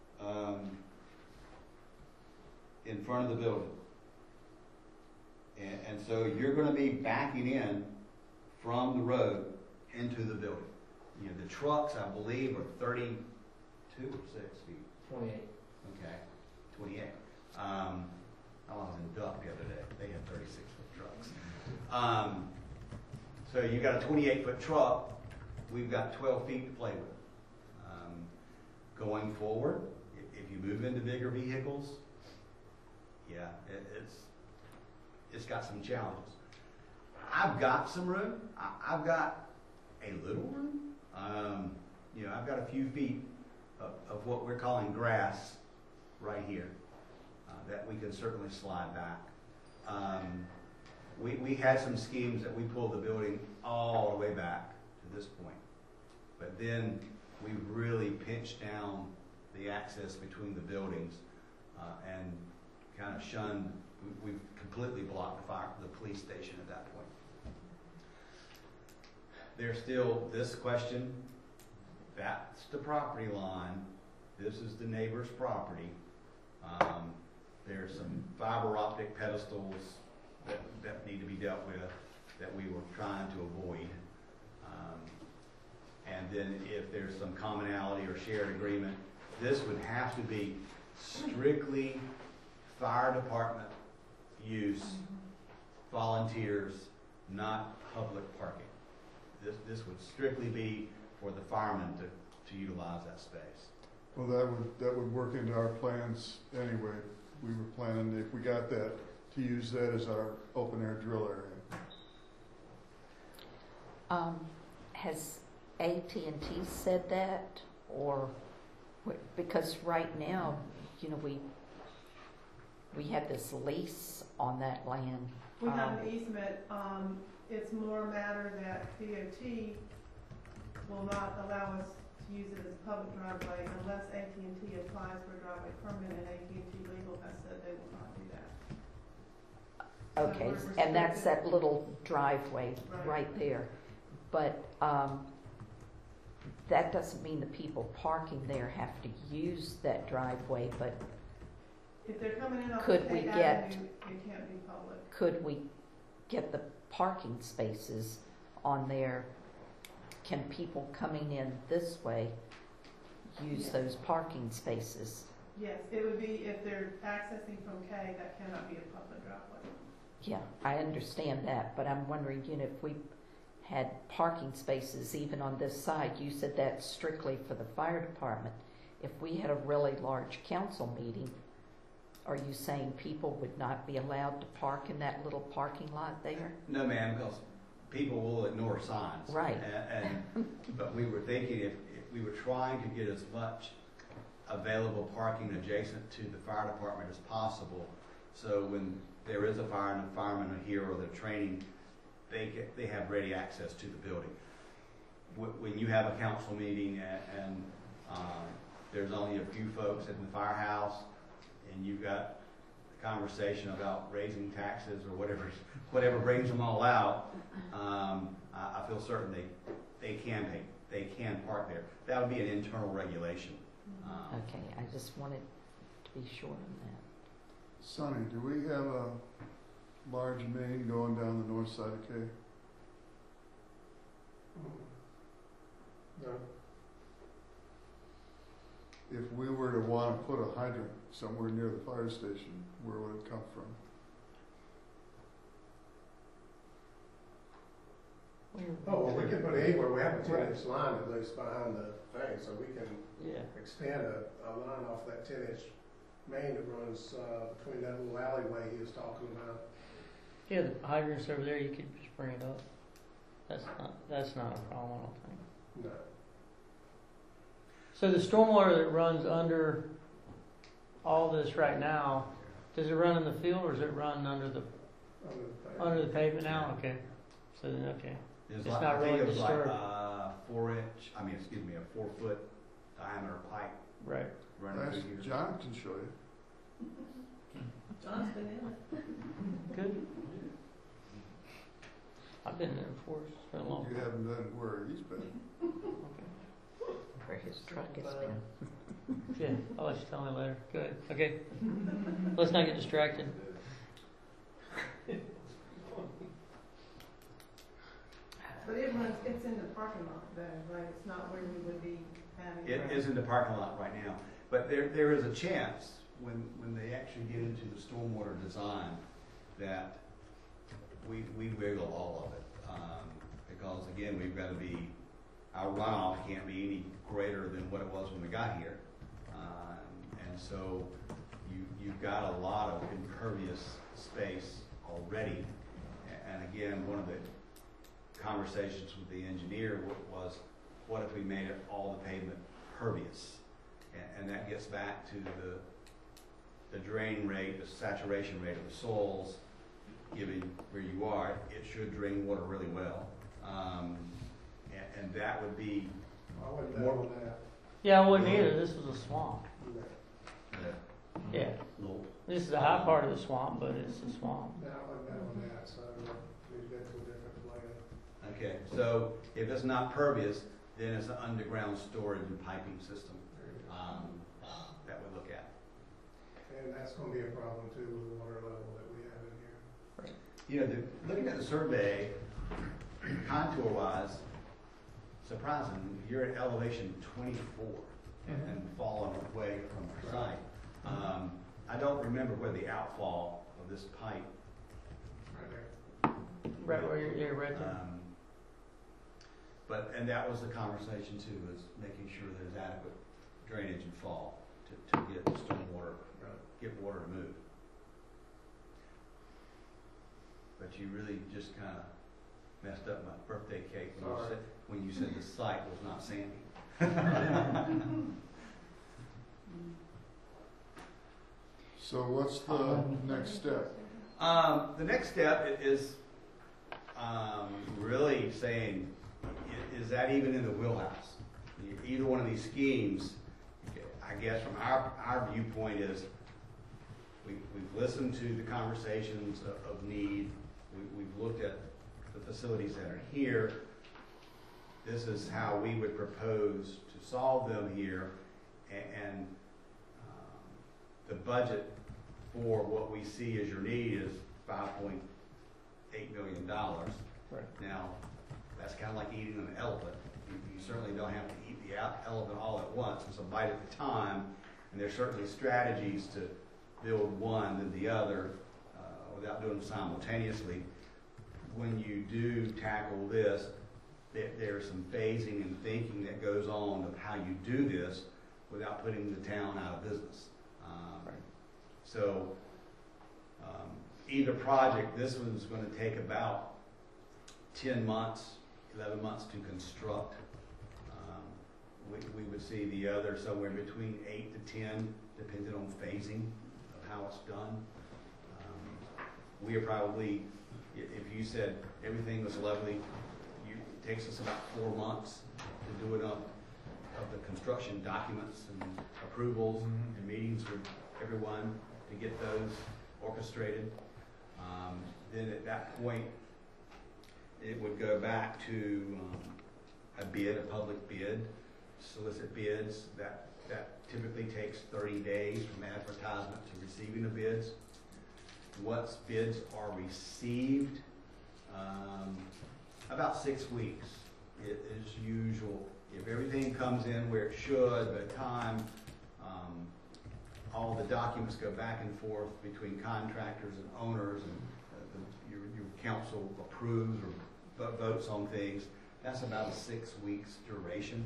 in front of the building. And so you're going to be backing in from the road into the building. You know, the trucks, I believe, are 32 or 6 feet. 28. Okay, 28. I was in Duck the other day. They had 36-foot trucks. So you got a 28-foot truck. We've got 12 feet to play with. Going forward, if you move into bigger vehicles, yeah, it's got some challenges. I've got some room. I've got a little room. I've got a few feet of what we're calling grass right here that we can certainly slide back. We had some schemes that we pulled the building all the way back to this point. But then we really pinched down the access between the buildings and kind of shunned, we've completely blocked the police station at that point. There's still this question, that's the property line, this is the neighbor's property. There's some fiber optic pedestals that need to be dealt with that we were trying to avoid. And then if there's some commonality or shared agreement, this would have to be strictly fire department use, volunteers, not public parking. This would strictly be for the firemen to utilize that space. Well, that would work into our plans anyway. We were planning, if we got that, to use that as our open air drill area. Has AT&T said that, or because right now, you know, we have this lease on that land. We have an easement. It's more a matter that DOT will not allow us to use it as a public driveway unless AT&T applies for a driveway permit, and AT&T legal has said they will not do that. Okay, So and that's that little driveway right there. But that doesn't mean the people parking there have to use that driveway, but if they're coming in off could State we Avenue, get, it can't be public. could we get the parking spaces on there? Can people coming in this way use those parking spaces? Yes, it would be if they're accessing from K, that cannot be a public driveway. Yeah, I understand that, but I'm wondering, you know, if we had parking spaces even on this side, you said that's strictly for the fire department. If we had a really large council meeting, are you saying people would not be allowed to park in that little parking lot there? No, ma'am, because people will ignore signs. Right. But we were thinking if we were trying to get as much available parking adjacent to the fire department as possible, so when there is a fire and a fireman are here or they're training, they have ready access to the building. When you have a council meeting and there's only a few folks in the firehouse, and you've got a conversation about raising taxes or whatever brings them all out, I feel certain they can park there. That would be an internal regulation. Okay, I just wanted to be sure on that. Sonny, do we have a large main going down the north side of K? No. If we were to want to put a hydrant somewhere near the fire station, where would it come from? Oh, well, we can put it anywhere. We have a 10-inch line at least behind the thing, so we can extend a line off that 10-inch main that runs between that little alleyway he was talking about. Yeah, the hydrants over there, you could just bring it up. That's not a problem, I don't think. No. So the stormwater that runs under all this right now, does it run in the field or does it run under the pavement now? Okay. So then, okay. It's not I think really it was disturbed. like a 4-foot diameter pipe. Right. Running through here. John can show you. John's been in it. Good. I've been there before. It's been a long You time. haven't been where he's been. Okay. Where his truck has been. Yeah, I'll let you tell me later. Good. Okay. Let's not get distracted. But it's in the parking lot there, right? It's not where we would be having. It is in the parking lot right now, but there is a chance when they actually get into the stormwater design that we wiggle all of it, because again we've got to be, our runoff can't be any greater than what it was when we got here, and so you've got a lot of impervious space already, and again one of the conversations with the engineer was, what if we made it all the pavement pervious? And that gets back to the drain rate, the saturation rate of the soils, given where you are, it should drain water really well. And that would be I wouldn't more. bet on that. Yeah, I wouldn't either. This was a swamp. Yeah. This is the high part of the swamp, but it's a swamp. No, I wouldn't bet on that, so we'd go to a different plan. Okay, so if it's not pervious, then it's an underground storage and piping system that we look at. And that's going to be a problem too with the water level that we have in here. You know, looking at the survey, contour-wise, surprising, you're at elevation 24 and falling away from the site. I don't remember where the outfall of this pipe. Right there. Right where you're right there. and that was the conversation too, is making sure there's adequate drainage and fall to get stormwater, get water to move. But you really just kind of messed up my birthday cake when you said the site was not sandy. So what's the next step? The next step is really saying, is that even in the wheelhouse? Either one of these schemes, I guess from our viewpoint is, we've listened to the conversations of need. We've looked at the facilities that are here. This is how we would propose to solve them here, and the budget for what we see as your need is $5.8 million. Right. Now, that's kind of like eating an elephant. You certainly don't have to eat the elephant all at once. It's a bite at a time, and there's certainly strategies to build one than the other without doing them simultaneously. When you do tackle this, there's some phasing and thinking that goes on of how you do this without putting the town out of business. Right. So either project, this one's going to take about 10 months, 11 months to construct. We would see the other somewhere between 8 to 10, depending on phasing of how it's done. We are probably, if you said everything was lovely, it takes us about 4 months to do it up of the construction documents and approvals and meetings with everyone to get those orchestrated. Then at that point, it would go back to a public bid, solicit bids. That typically takes 30 days from advertisement to receiving the bids. Once bids are received, about 6 weeks is usual. If everything comes in where it should, by the time all the documents go back and forth between contractors and owners, and your council approves or votes on things, that's about a 6 weeks duration.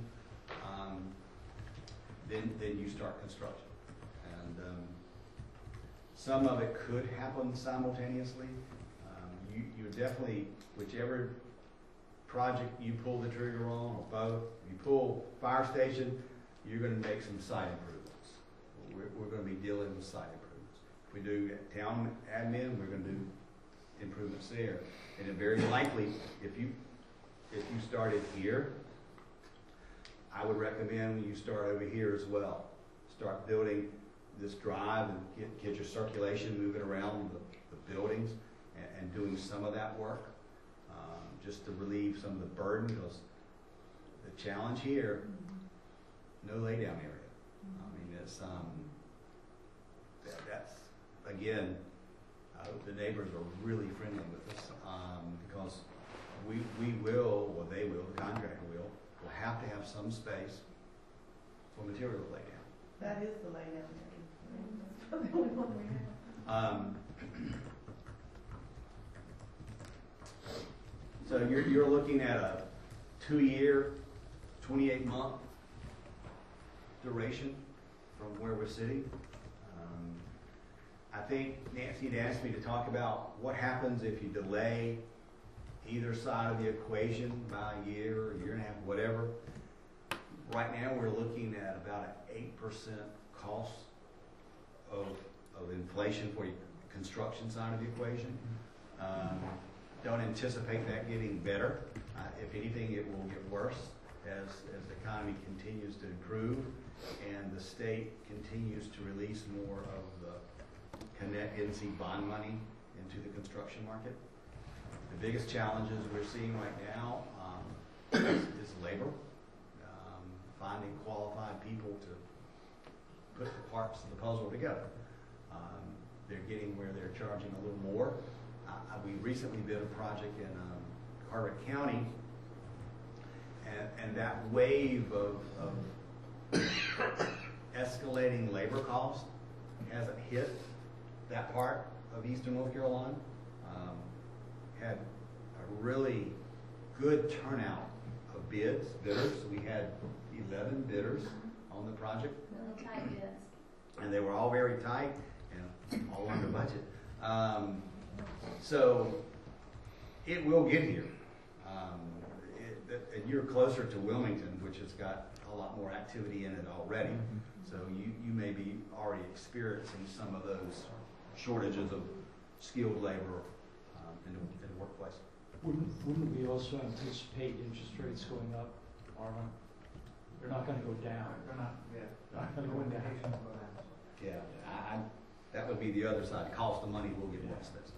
Then you start construction. And some of it could happen simultaneously. You definitely, whichever project you pull the trigger on, or both, you pull fire station, you're going to make some site improvements. We're going to be dealing with site improvements. If we do town admin, we're going to do improvements there. And it very likely, if you started here, I would recommend you start over here as well. Start building this drive and get your circulation moving around the buildings and doing some of that work, just to relieve some of the burden, because the challenge here, no laydown area. I mean, it's that's again, the neighbors are really friendly with us, because we will, or they will, the contractor will have to have some space for material laydown. That is the laydown area. That's the only one we have. So you're looking at a 2-year, 28-month duration from where we're sitting. I think Nancy had asked me to talk about what happens if you delay either side of the equation by a year and a half, whatever. Right now we're looking at about an 8% cost of inflation for your construction side of the equation. Don't anticipate that getting better. If anything, it will get worse as the economy continues to improve and the state continues to release more of the Connect NC bond money into the construction market. The biggest challenges we're seeing right now is labor, finding qualified people to put the parts of the puzzle together. They're getting where they're charging a little more. We recently did a project in Carteret County, and that wave of escalating labor costs hasn't hit that part of eastern North Carolina. Had a really good turnout of bidders. So we had 11 bidders on the project. Really tight bids. And they were all very tight and all under budget. So it will get here. And you're closer to Wilmington, which has got a lot more activity in it already. So you may be already experiencing some of those shortages of skilled labor in the workplace. Wouldn't we also anticipate interest rates going up, Arlen? They're not going to go down. They're not going to go down. Yeah, that would be the other side. The cost of money will get more expensive.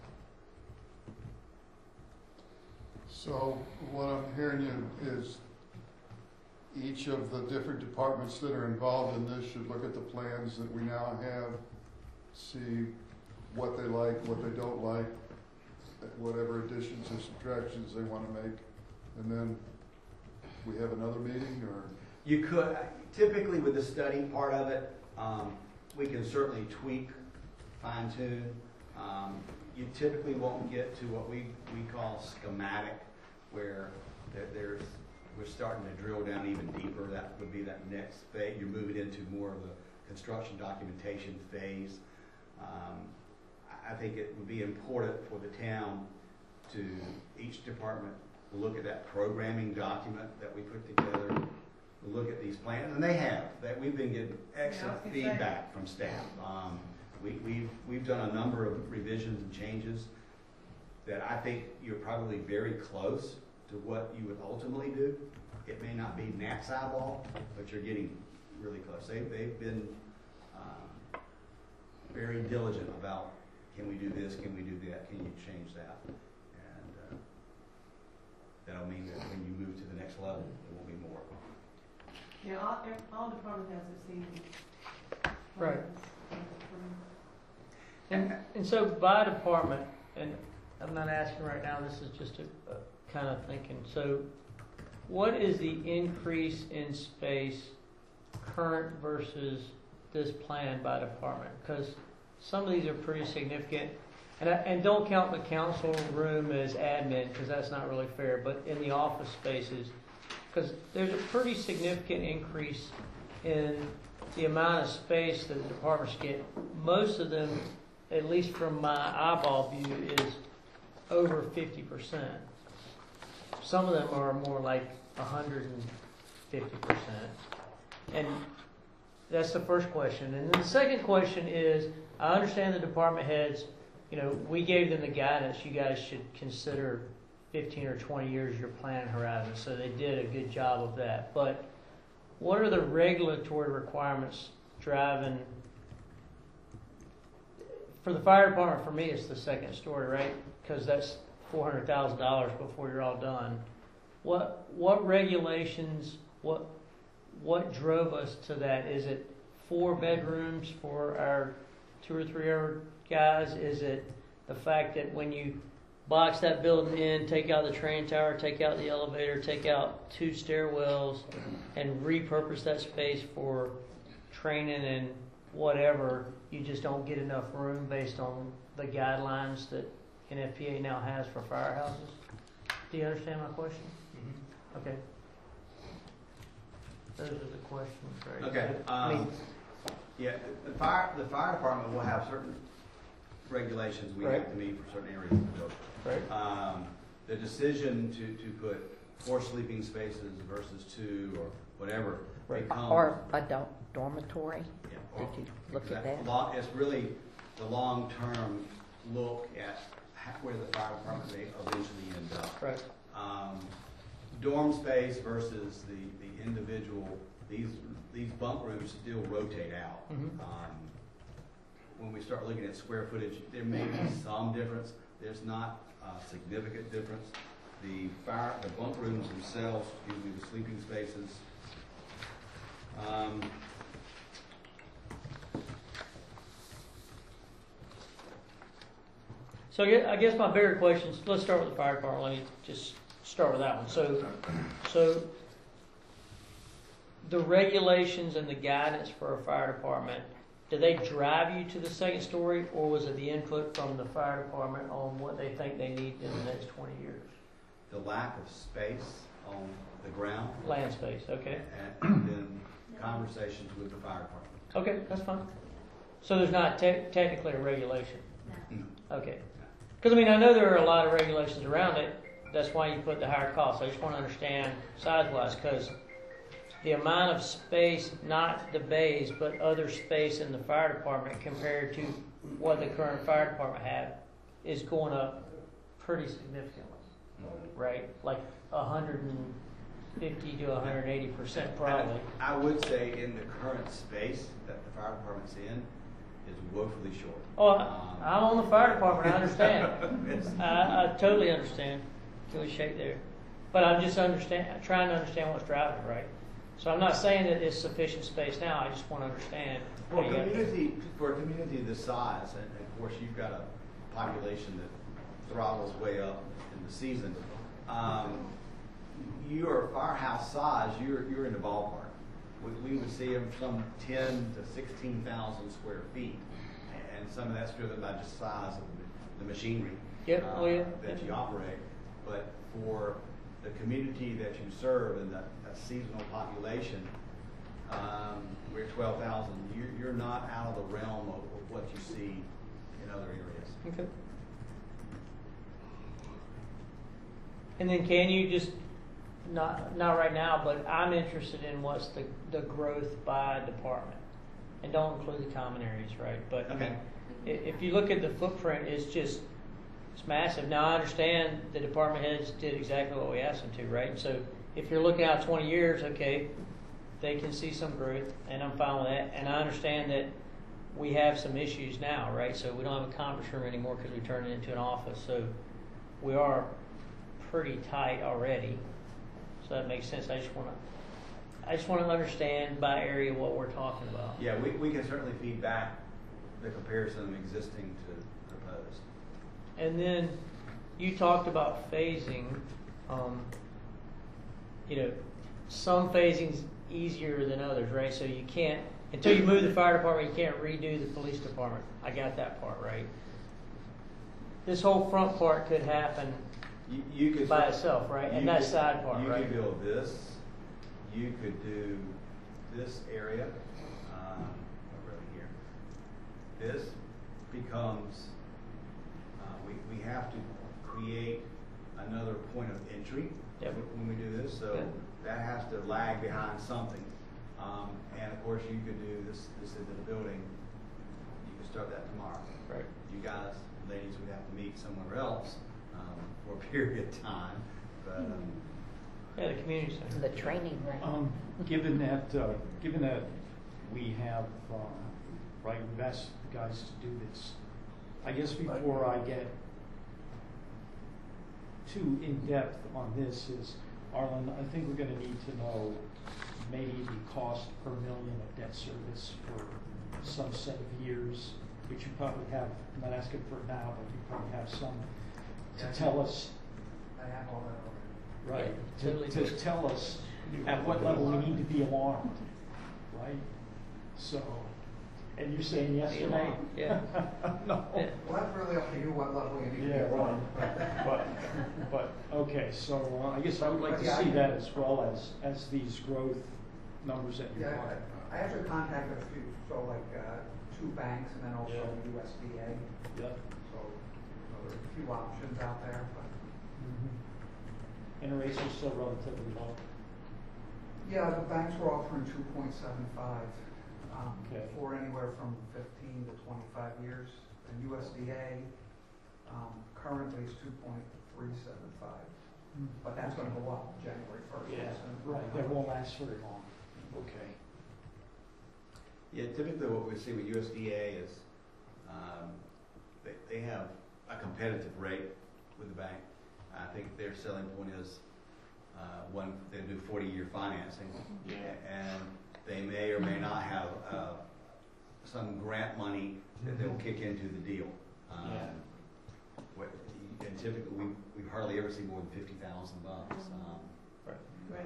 So what I'm hearing you is each of the different departments that are involved in this should look at the plans that we now have, see what they like, what they don't like, whatever additions or subtractions they want to make, and then we have another meeting, or? You could, typically with the study part of it, we can certainly tweak, fine tune. You typically won't get to what we call schematic, where we're starting to drill down even deeper. That would be that next phase. You're moving into more of the construction documentation phase. I think it would be important for the town to, each department, look at that programming document that we put together, look at these plans, and they have. That we've been getting excellent feedback from staff. We've done a number of revisions and changes that I think you're probably very close to what you would ultimately do. It may not be Nat's eyeball, but you're getting really close. They've been very diligent about, can we do this, can we do that, can you change that? And that'll mean that when you move to the next level, it will be more. Yeah, all department heads have seen Right. And so by department, and I'm not asking right now, this is just a kind of thinking. So what is the increase in space current versus this plan by department? Because some of these are pretty significant. And don't count the council room as admin, because that's not really fair, but in the office spaces, because there's a pretty significant increase in the amount of space that the departments get. Most of them, at least from my eyeball view, is over 50%. Some of them are more like 150%. And that's the first question. And then the second question is, I understand the department heads, we gave them the guidance, you guys should consider 15 or 20 years your plan horizon. So they did a good job of that. But what are the regulatory requirements driving? For the fire department, for me, it's the second story, right? Because that's $400,000 before you're all done. What regulations? What drove us to that? Is it 4 bedrooms for our 2 or 3 hour guys? Is it the fact that when you box that building in, take out the train tower, take out the elevator, take out 2 stairwells, and repurpose that space for training and whatever, you just don't get enough room based on the guidelines that NFPA now has for firehouses? Do you understand my question? Mm-hmm. Okay. Those are the questions, right? Okay. Yeah, the fire department will have certain regulations we have to meet for certain areas of the building. Right. The decision to put 4 sleeping spaces versus 2 or whatever. Right. Or a dormitory. Yeah, Did you look at that? It's really the long-term look at where the fire department may eventually end up. Right. Dorm space versus the individual, these bunk rooms still rotate out. Mm-hmm. When we start looking at square footage, there may be some difference. There's not a significant difference. The bunk rooms themselves, usually the sleeping spaces, So I guess my bigger question is, let's start with the fire department. Let me just start with that one. So the regulations and the guidance for a fire department, do they drive you to the second story, or was it the input from the fire department on what they think they need in the next 20 years? the lack of space on the ground. Land space, okay. And then conversations with the fire department. Okay, that's fine. So there's not technically a regulation? No. Okay. Because, I mean, I know there are a lot of regulations around it. That's why you put the higher cost. I just want to understand size-wise, because the amount of space, not the bays, but other space in the fire department compared to what the current fire department have is going up pretty significantly, right? Like 150 to 180% probably. I would say in the current space that the fire department's in is woefully short. Oh, I'm on the fire department. I understand. I totally understand. Feel a shake there, but I'm just trying to understand what's driving it, right? So I'm not saying that it's sufficient space now. I just want to understand. Well, for a community this size, and of course you've got a population that throttles way up in the season. Your firehouse size, you're in the ballpark. We would see them from 10 to 16,000 square feet, and some of that's driven by just size of the machinery that you operate. But for the community that you serve and that seasonal population, we're 12,000. You're not out of the realm of what you see in other areas. Okay. And then can you just, not right now, but I'm interested in what's the growth by department. And don't include the common areas, right? But okay. I mean, if you look at the footprint, it's massive. Now I understand the department heads did exactly what we asked them to, right? So if you're looking out 20 years, okay, they can see some growth, and I'm fine with that. And I understand that we have some issues now, right? So we don't have a conference room anymore because we turned it into an office. So we are pretty tight already. So that makes sense. I just want to understand by area what we're talking about. Yeah, we can certainly feed back the comparison of existing to proposed. And then you talked about phasing. Some phasing's easier than others, right? So you can't, until you move the fire department, you can't redo the police department. I got that part right. This whole front part could happen you could by itself, right? And that side part, right? You could build this. You could do this area over here. This becomes, we have to create another point of entry when we do this, so that has to lag behind something. And of course, you could do this into the building. You could start that tomorrow. Right. You guys, ladies, would have to meet somewhere else for a period of time. But the community center. The training, right? Given that we have we've asked the guys to do this, I guess before I get too in depth on this is, Arlen, I think we're going to need to know maybe the cost per million of debt service for some set of years, which you probably have. I'm not asking for it now, but you probably have some to tell us. I have all that already. Right, to tell us at what level we need to be alarmed, right? So, and you're saying yes or no? Yeah. No. Well, that's really up to you what level you need to be right. alarmed. But okay, so I guess I would like to see that as well as these growth numbers that you're talking. I actually contacted a few, so like 2 banks and then also USDA. Yep. So there are a few options out there. But and rates are still relatively low. yeah, the banks were offering 2.75 for anywhere from 15 to 25 years. And USDA currently is 2.375. But that's going to go up January 1st. Yeah, right. That won't last very long. Okay. yeah, typically what we see with USDA is they have a competitive rate with the bank. I think their selling point is they do 40-year financing, and they may or may not have some grant money that they'll kick into the deal. And typically, we hardly ever see more than $50,000. Right.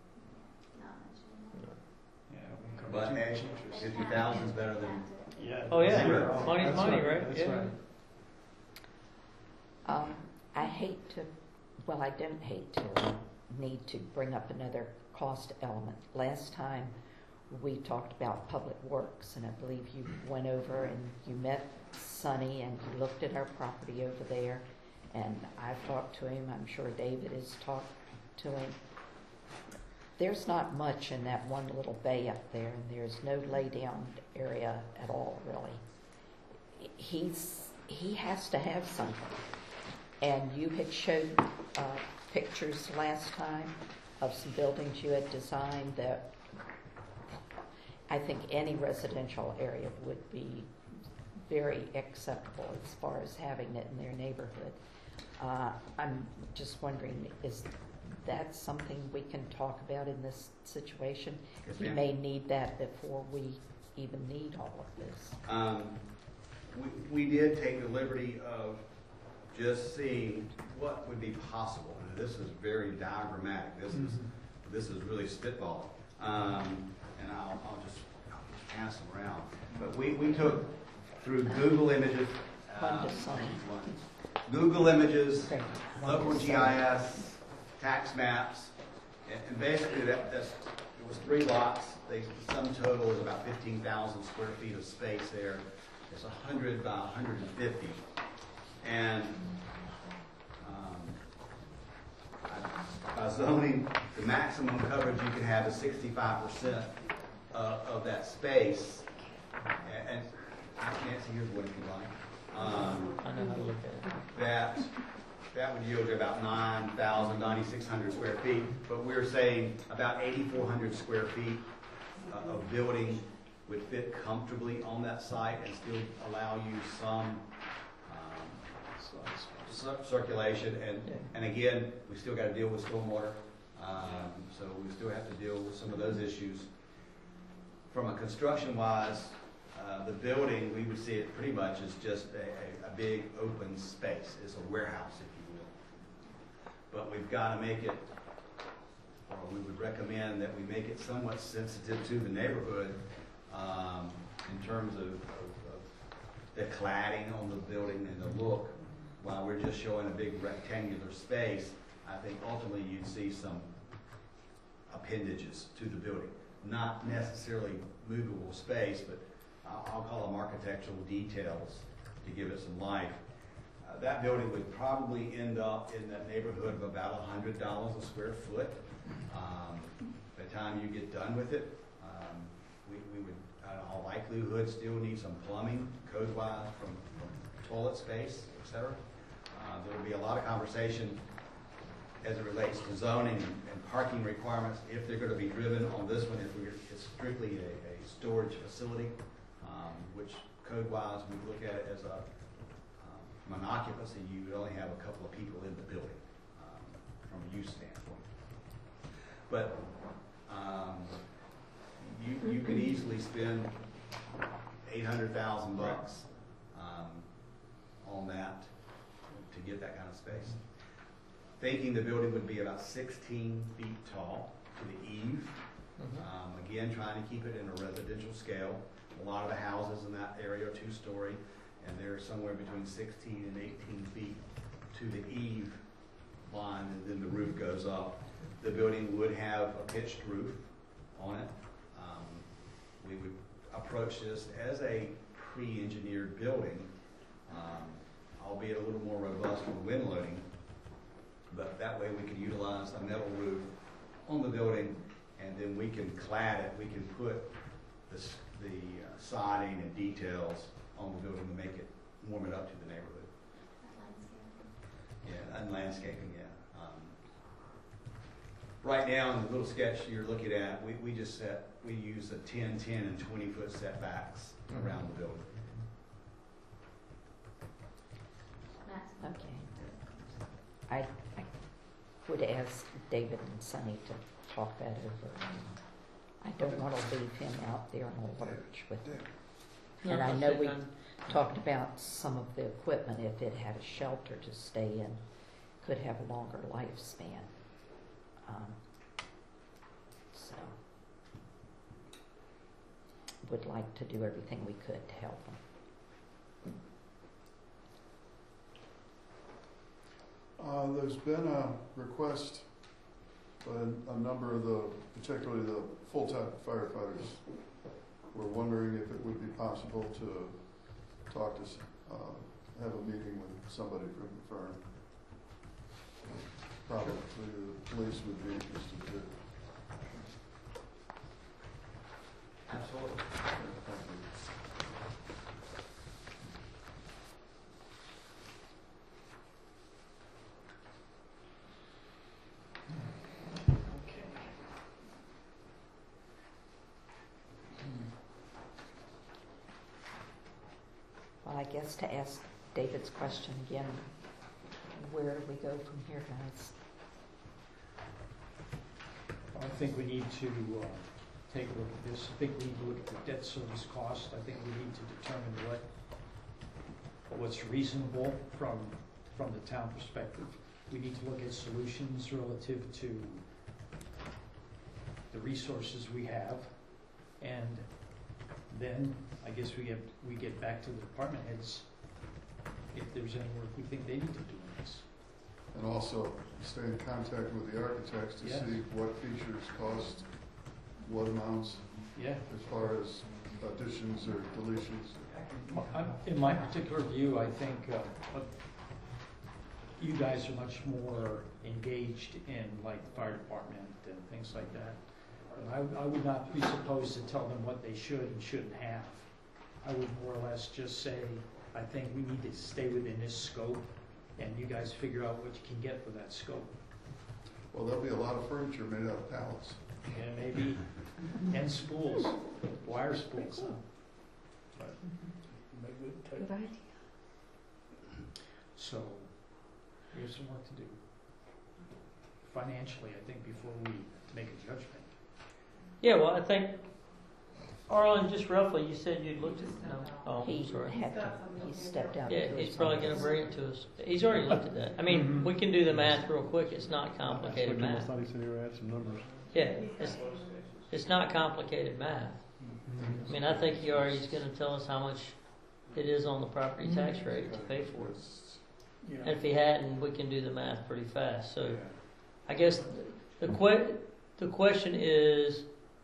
But 50,000 is better than Oh yeah, zero. money's That's money, right. right? That's right. I hate to, well, I don't hate to need to bring up another cost element. Last time we talked about Public Works, and I believe you went over and you met Sonny and you looked at our property over there, and I've talked to him. I'm sure David has talked to him. There's not much in that one little bay up there, and there's no lay down area at all, really. He has to have something. And you had showed pictures last time of some buildings you had designed that I think any residential area would be very acceptable as far as having it in their neighborhood. I'm just wondering, is that something we can talk about in this situation? Yes, He ma'am. may need that before we even need all of this. We did take the liberty of just seeing what would be possible. And this is very diagrammatic. This is really spitball. And I'll just pass them around. But we took through Google Images, Google Images, local GIS, tax maps, and basically it was 3 lots. The sum total is about 15,000 square feet of space there. It's 100 by 150, and by zoning, the maximum coverage you can have is 65% of that space. And Nancy, here's what if you like. I know how to look at it. That would yield you about 9,600 square feet, but we're saying about 8,400 square feet of building would fit comfortably on that site and still allow you some circulation. And again, we still got to deal with stormwater, so we still have to deal with some of those issues. From a construction-wise, the building, we would see it pretty much as just a big open space. It's a warehouse, if you will. But we've got to make it, or we would recommend that we make it somewhat sensitive to the neighborhood in terms of the cladding on the building and the look. While we're just showing a big rectangular space, I think ultimately you'd see some appendages to the building. Not necessarily movable space, but I'll call them architectural details to give it some life. That building would probably end up in that neighborhood of about $100 a square foot. By the time you get done with it, we would, in all likelihood, still need some plumbing, code-wise, from toilet space, etc. There will be a lot of conversation as it relates to zoning and parking requirements if they're going to be driven on this one. If it's strictly a storage facility, which code-wise we look at it as a from an occupancy, you would only have a couple of people in the building from a use standpoint. But you could easily spend $800,000 on that to get that kind of space. Thinking the building would be about 16 feet tall to the eave. Again, trying to keep it in a residential scale. A lot of the houses in that area are 2-story, and they're somewhere between 16 and 18 feet to the eave line, and then the roof goes up. The building would have a pitched roof on it. We would approach this as a pre-engineered building, albeit a little more robust for wind loading, but that way we could utilize a metal roof on the building, and then we can clad it. We can put the siding and details on the building to make it, warm it up to the neighborhood. Yeah, and landscaping, yeah. Right now, in the little sketch you're looking at, we use a 10, 10, and 20-foot setbacks around the building. Okay. I would ask David and Sonny to talk that over. I don't want to leave him out there in a lurch with it. And I know we talked about some of the equipment, if it had a shelter to stay in, could have a longer lifespan. So, would like to do everything we could to help them. There's been a request but a number of particularly the full-time firefighters, were wondering if it would be possible to talk to, have a meeting with somebody from the firm. Probably the police would be interested too. Absolutely. Thank you. Well, I guess to ask David's question again, where do we go from here, guys? I think we need to take a look at this. I think we need to look at the debt service cost. I think we need to determine what's reasonable from the town perspective. We need to look at solutions relative to the resources we have, and then I guess we get back to the department heads if there's any work we think they need to do in this. And also stay in contact with the architects to see what features cost what amounts. Yeah. As far as additions or deletions. In my particular view, I think you guys are much more engaged in like the fire department and things like that. But I would not be supposed to tell them what they should and shouldn't have. I would more or less just say, I think we need to stay within this scope, and you guys figure out what you can get for that scope. Well, there'll be a lot of furniture made out of pallets. Yeah, maybe, and spools, wire spools. But, Good idea. so, we have some work to do. Financially, I think, before we make a judgment. Yeah, well, I think, Arlen, just roughly, you said you'd looked at, no, oh, He sorry. he stepped out. Yeah, to do he's probably something gonna else. bring it to us. He's already looked at that. I mean, we can do the math real quick. It's not complicated math. I thought he said he had some numbers. Yeah, it's not complicated math. I mean, I think he already is gonna tell us how much it is on the property tax rate to pay for it. And if he hadn't, we can do the math pretty fast. So I guess the question is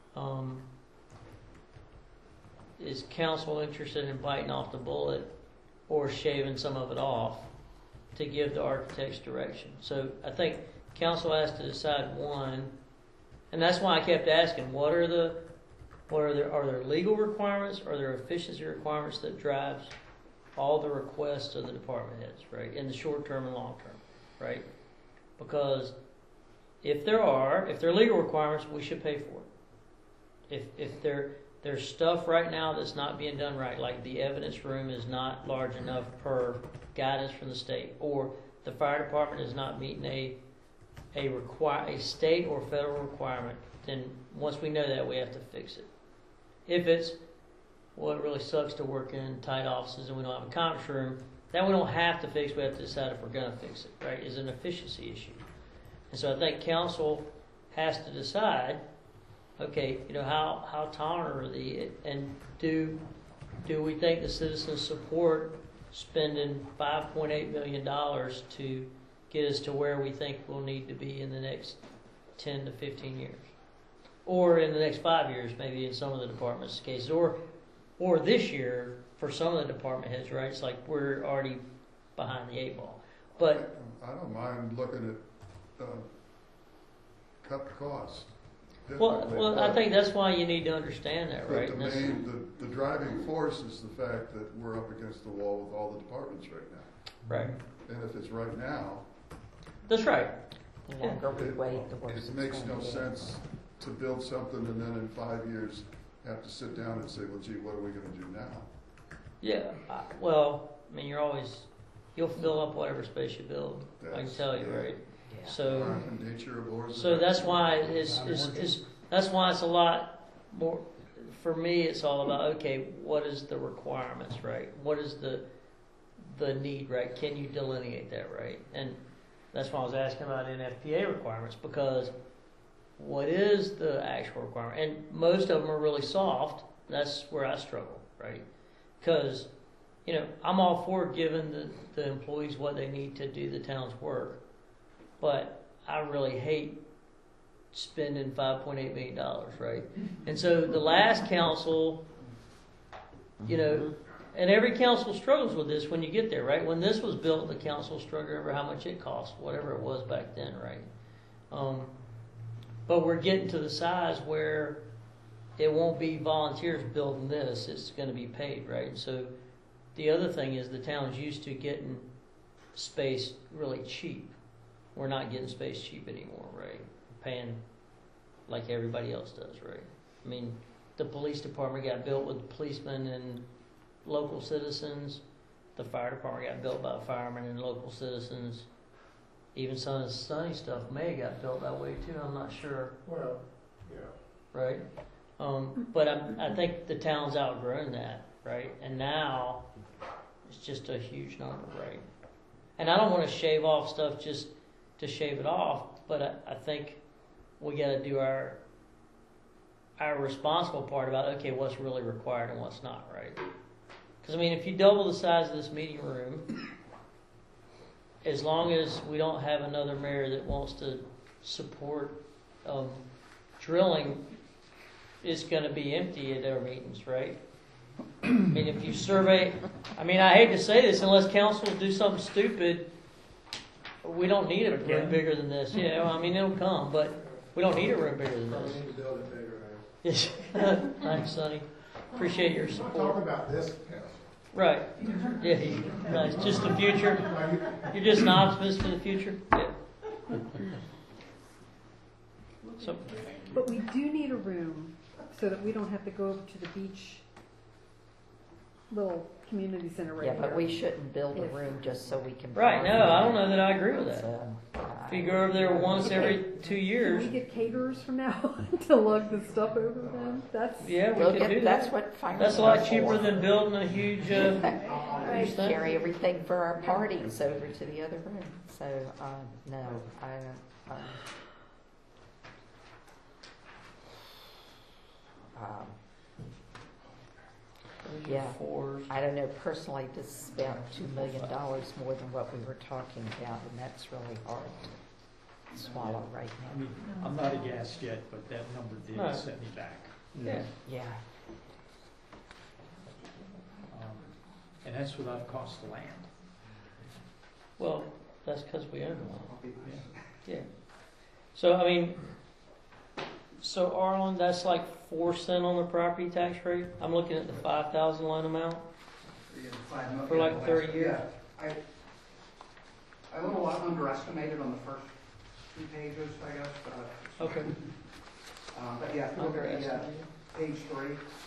council interested in biting off the bullet or shaving some of it off to give the architects direction? So I think council has to decide one, and that's why I kept asking, are there legal requirements, are there efficiency requirements that drives all the requests of the department heads, right, in the short term and long term, right? Because if they're legal requirements, we should pay for it. If there's stuff right now that's not being done right, like the evidence room is not large enough per guidance from the state, or the fire department is not meeting a state or federal requirement, then once we know that, we have to fix it. If it's, well, it really sucks to work in tight offices and we don't have a conference room, that we don't have to fix, we have to decide if we're going to fix it, right? It's an efficiency issue. And so I think council has to decide, okay, how tolerant are they, and do we think the citizens support spending $5.8 million to get us to where we think we'll need to be in the next 10 to 15 years? Or in the next 5 years, maybe in some of the departments' cases, or this year for some of the department heads, right? It's like we're already behind the 8 ball. But I don't mind looking at cut the cost. Well, I think that's why you need to understand that, right? But the driving force is the fact that we're up against the wall with all the departments right now. Right. And if it's right now, that's right. The longer we wait, the worse it makes no sense to build something and then in 5 years have to sit down and say, well, gee, what are we going to do now? Yeah. You'll fill up whatever space you build. I can tell you, right? Yeah. So that's why that's why it's a lot more. For me, it's all about, okay, what is the requirements, right? What is the need, right? Can you delineate that, right? And that's why I was asking about NFPA requirements, because what is the actual requirement? And most of them are really soft. That's where I struggle, right? Because, I'm all for giving the employees what they need to do the town's work, but I really hate spending $5.8 million, right? And so the last council, you know, and every council struggles with this when you get there, right? When this was built, the council struggled over how much it cost, whatever it was back then, right? But we're getting to the size where it won't be volunteers building this; it's going to be paid, right? So the other thing is the town's used to getting space really cheap. We're not getting space cheap anymore, right? We're paying like everybody else does, right? I mean, the police department got built with policemen and local citizens. The fire department got built by firemen and local citizens. Even some of the Sunny stuff may have got built that way too. I'm not sure. Well, yeah. Right? But I think the town's outgrown that, right? And now it's just a huge number, right? And I don't want to shave off stuff just to shave it off, but I think we got to do our responsible part about, okay, what's really required and what's not, right? Because, I mean, if you double the size of this meeting room, as long as we don't have another mayor that wants to support drilling, it's going to be empty at our meetings, right? I mean, if you survey, I mean, I hate to say this, unless councils do something stupid, we don't need a room bigger than this. Yeah, I mean, it'll come, but we don't need a room bigger than Probably this. need to build it bigger Yes. Thanks, Sonny. Appreciate your now. support. Talk about this council. Right. Yeah, nice. Just the future. You're just an optimist for the future? Yeah. So, But we do need a room so that we don't have to go over to the beach little community center right Yeah, here. but we shouldn't build a room just so we can. right, no, I don't know that I agree with that. So, If you go over there once every 2 years, Can we get caterers from now on to lug the stuff over them? That's yeah, we we'll could get, do that's that. what firemen That's a lot are cheaper for. than building a huge We huge thing. carry everything for our parties over to the other room. So, no, yeah. Fours. I don't know, personally, this is about $2 million more than what we were talking about, and that's really hard to swallow right I now. mean, I'm not aghast yet, but that number did No. set me back. Yeah. Yeah, And that's without cost of land. Well, that's because we own one. Yeah. Yeah. So, I mean, so Arlen, that's like 4 cents on the property tax rate. I'm looking at the 5,000 loan amount for like 30 years. Yeah, I a little underestimated on the first 2 pages, I guess. Okay. But yeah, if you look at Underestimated. page 3.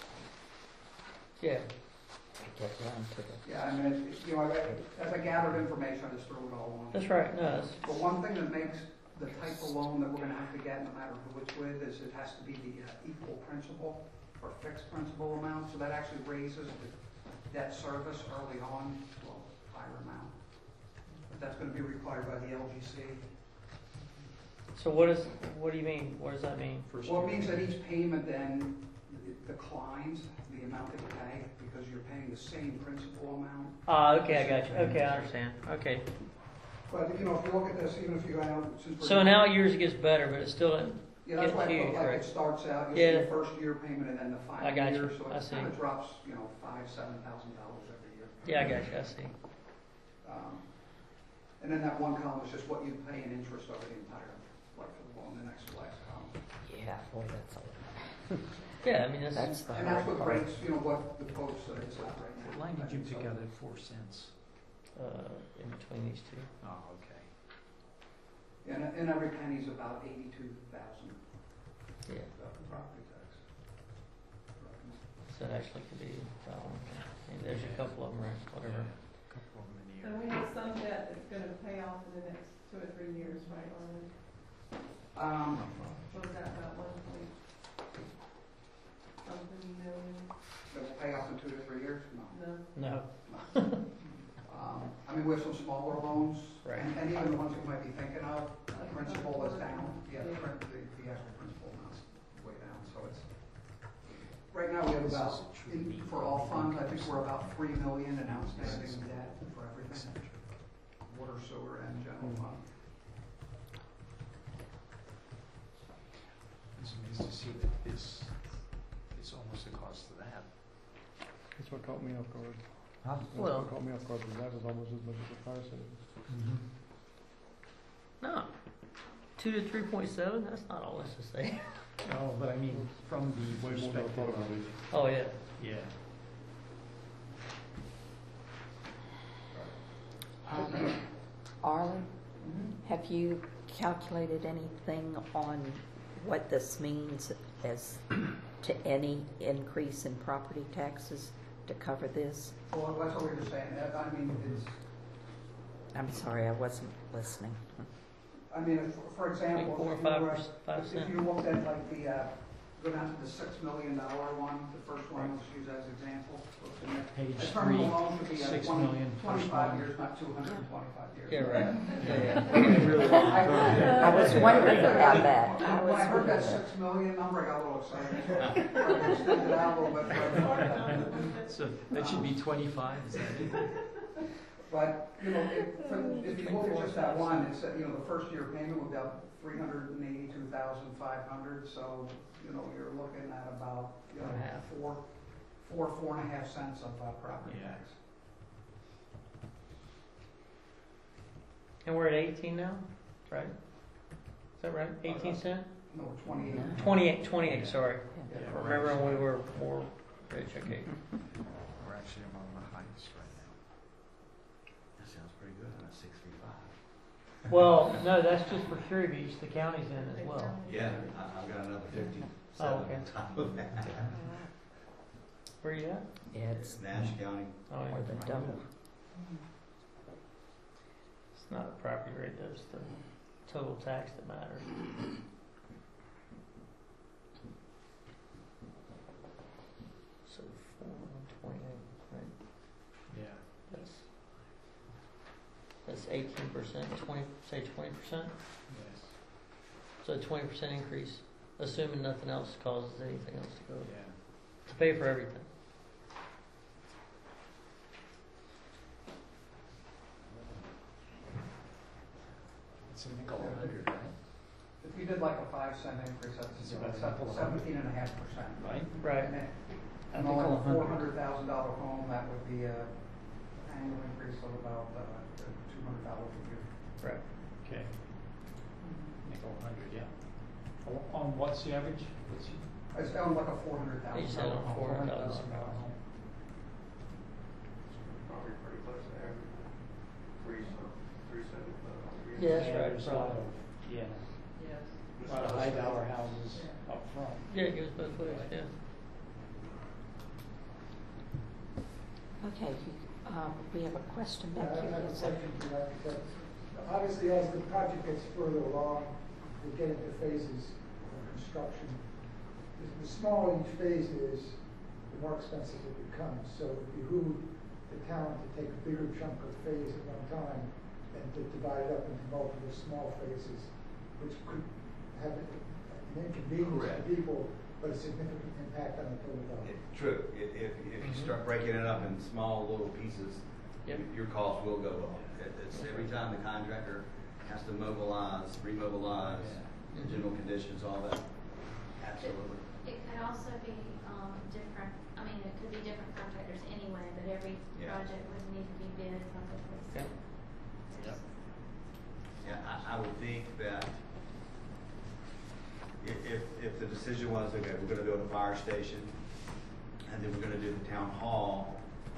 I Yeah. get down to the. Yeah, I mean, you know, as I gathered information, I just threw it all on. That's right. No, that's, But one thing that makes the type of loan that we're gonna have to get, no matter who it's with, is it has to be the equal principal or fixed principal amount, so that actually raises the debt service early on to a higher amount. But that's gonna be required by the LGC. so what do you mean? What does that mean? First Well, it year. means that each payment then declines the amount that you pay, because you're paying the same principal amount. Okay, I got you. Okay, I understand. Okay. But, you know, if you look at this, even if you go out, since we're. So in out years it gets better, but it's still Yeah, that's why I huge, felt like right? it starts out, you Yeah. see the first year payment and then the final I got year, you. so I it see. kind of drops, you know, $5,000-7,000 every year. Yeah, I got you. I see. And then that one column is just what you pay in interest over the entire life of the loan, the next to last column. Yeah, boy, that's a lot. Yeah, I mean That's the And that's hard what part. rates, you know, what the quotes that it's at right now. What line did you So- pick out at 4 cents? in between these two. Oh, okay. And every penny's about 82,000 Yeah. property tax. So it actually could be. There's a couple of them, right? Whatever. A couple of them in And we here. have some debt that's gonna pay off in the next 2 or 3 years, right, Arlen? What was that, about 1 point something million? That will pay off in 2 to 3 years? No. No. I mean, we have some smaller loans, Right. and even the ones you might be thinking of, the principal is down. Yeah, the actual principal amount's way down, so it's, right now we have about, for all funds, I think we're about $3 million in outstanding debt for everything. Water, sewer, and general fund. caught me off guard. Huh? That's Well- what caught me off guard, because that was almost as much as the fire savings. No. 2 to 3.7, that's not all this is saying. No, but I mean, from the Way more than I perspective thought it would of, be. Oh, yeah. yeah. Arlen, have you calculated anything on what this means as to any increase in property taxes to cover this? Well, that's what we were saying, I mean, it's, I'm sorry, I wasn't listening. I mean, for example, 4 or if you were- 5%. if you looked at like the, go down to the $6 million one, the first one, let's use as example. Page A term 3, loan could be 6 20 million, first 25 one. years, not 225 years. Yeah, right. Yeah. I was wondering about that. When I heard that 6 million number, I got a little excited. I extended it out a little bit further. So that should be 25, is that it? But, you know, if you look at just that one, it's, you know, the first year payment would be about $382,500, so, you know, you're looking at about, you know, Half. 4.5 cents of property Yeah. tax. And we're at 18 now, right? Is that right? 18 cent? No, 28. 28, sorry. Yeah, Remember when we were more rich, okay. We're actually among the highest right now. That sounds pretty good on a 635. Well, no, that's just for Sherry Beach, the county's in as well. Yeah, I've got another 57 Oh, okay. on top of that. Where you at? Yeah, it's Nash County. Oh, more than double. It's not the property rate, though, it's the total tax that matters. So 428, right? Yeah. That's 18%, 20, say 20%? Yes. So 20% increase, assuming nothing else causes anything else to go, Yeah. to pay for everything. It's a nickel a hundred, right? If you did like a 5-cent increase, that's It's about 17.5%. Right? Right. And I think on a $100. $400,000 home, that would be an annual increase of about $200 a year. Right. Okay. Nickel a hundred, yeah. On what's the average? What's the? It's down like a $400,000 You said on home. $400,000. Probably pretty close to average. 375. Yeah, that's right. There's a lot of, yeah, Yes. a lot of high dollar houses up front. Yeah, it goes both ways, yeah. Okay, we have a question Yeah, back I here. have a Yes, sir. question for the architect. Obviously, as the project gets further along, we get into phases of construction. The smaller each phase is, the more expensive it becomes. So it behooves the town to take a bigger chunk of phase at one time and to divide it up into multiple small phases, which could have an inconvenience Correct. to people, but a significant impact on the total value. True. If you start breaking it up in small little pieces, Yep. your cost will go up. It's every time the contractor has to mobilize, remobilize, general conditions, all that. Absolutely. It could also be different, I mean, it could be different contractors anyway, but every Yeah. project would need to be bid publicly. So Yep. there's- Yeah, I would think that if the decision was, okay, we're gonna build a fire station, and then we're gonna do the town hall,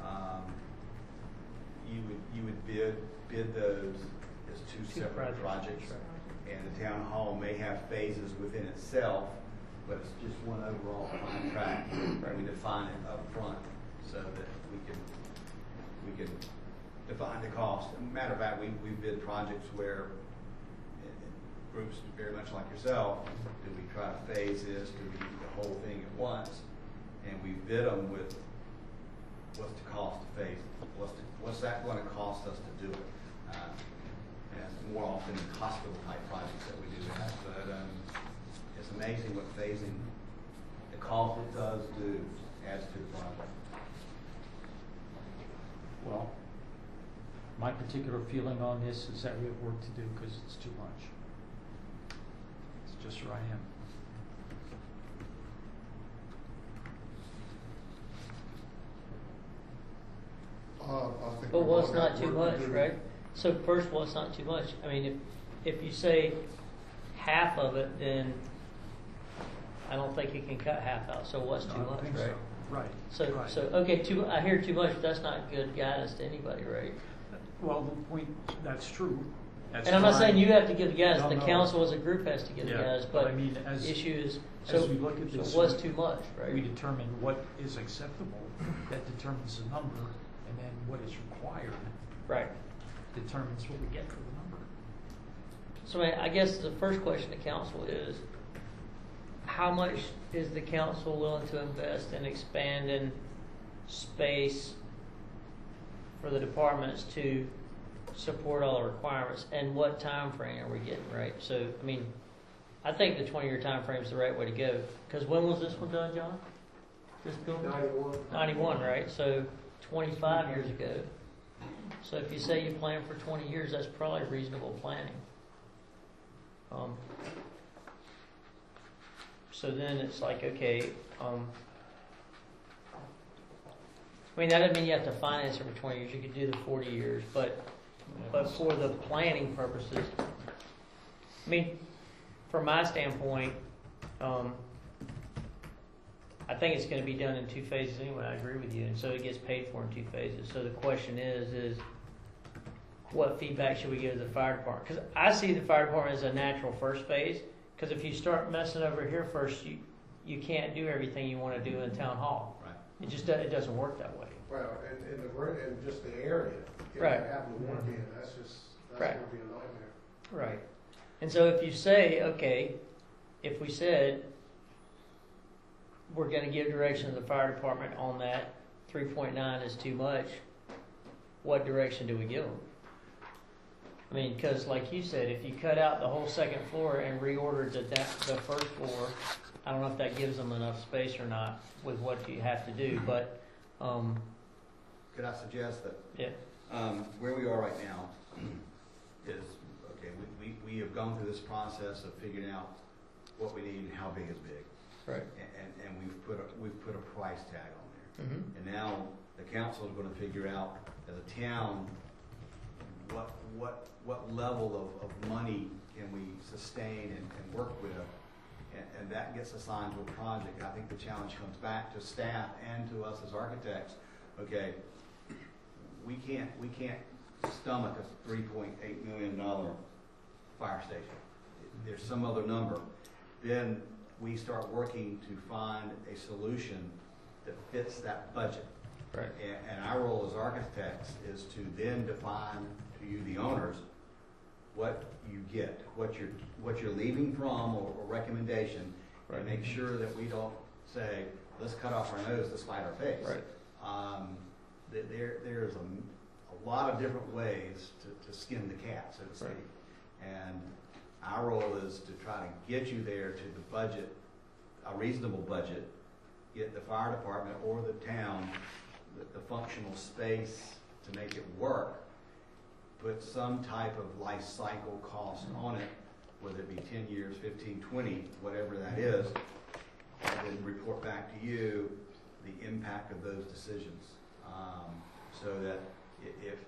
you would bid those as two separate projects. And the town hall may have phases within itself, but it's just one overall contract, and we define it up front so that we can define the cost. Matter of fact, we bid projects where groups very much like yourself, do we try to phase this, do we do the whole thing at once? And we bid them with what's the cost to phase it? What's that going to cost us to do it? And more often in hospital type projects that we do that, but it's amazing what phasing, the cost it does do adds to the project. Well, my particular feeling on this is that we have work to do because it's too much. It's just where I am. think. But we're what's going not out too working much, through- right? So first, what's not too much? I mean, if you say half of it, then I don't think you can cut half out. So what's No, too I don't much, think right? so. Right. So, Right. so okay, I hear too much, but that's not good guidance to anybody, right? Well, the point, that's true. That's And I'm not fine. saying you have to give the guidance, No, the no. council as a group has to give the Yeah, guidance, but but I mean, the as- issue is, as so we look at this, what's too much, right? We determine what is acceptable, that determines the number, and then what is required Right. determines what we get for the number. So I guess the first question to council is, how much is the council willing to invest in expanding space for the departments to support all the requirements, and what time frame are we getting, right? So, I mean, I think the 20-year time frame is the right way to go. Because when was this one done, John? This building? 91. 91, right? So 25 years ago. So if you say you plan for 20 years, that's probably reasonable planning. So then it's like, okay, I mean, that doesn't mean you have to finance it for 20 years. You could do the 40 years, but for the planning purposes, I mean, from my standpoint, I think it's going to be done in 2 phases anyway. I agree with you, and so it gets paid for in 2 phases. So the question is what feedback should we give to the fire department? Because I see the fire department as a natural first phase. Because if you start messing over here first, you can't do everything you want to do in town hall. Right. It just it doesn't work that way. Well, and just the area, Right. having to work in, that's Right. gonna be a nightmare. Right. And so if you say, okay, if we said we're going to give direction to the fire department on that, 3.9 is too much, what direction do we give them? I mean, because like you said, if you cut out the whole second floor and reordered the first floor, I don't know if that gives them enough space or not with what you have to do, but Could I suggest that yeah. Where we are right now is, okay, we have gone through this process of figuring out what we need and how big is big. Right. And we've put a price tag on there. Mm-hmm. And now the council is going to figure out as a town what level of money can we sustain and work with, and that gets assigned to a project. I think the challenge comes back to staff and to us as architects. Okay, we can't stomach a $3.8 million fire station. There's some other number. Then we start working to find a solution that fits that budget. Right. And our role as architects is to then define to you, the owners, what you get, what you're leaving from, or recommendation, Right. and make sure that we don't say, let's cut off our nose to spite our face. Right. There's a lot of different ways to skin the cat, so to speak. Right. And our role is to try to get you there to the budget, a reasonable budget, get the fire department or the town the functional space to make it work, put some type of life cycle cost on it, whether it be 10 years, 15, 20, whatever that is, and then report back to you the impact of those decisions. So that if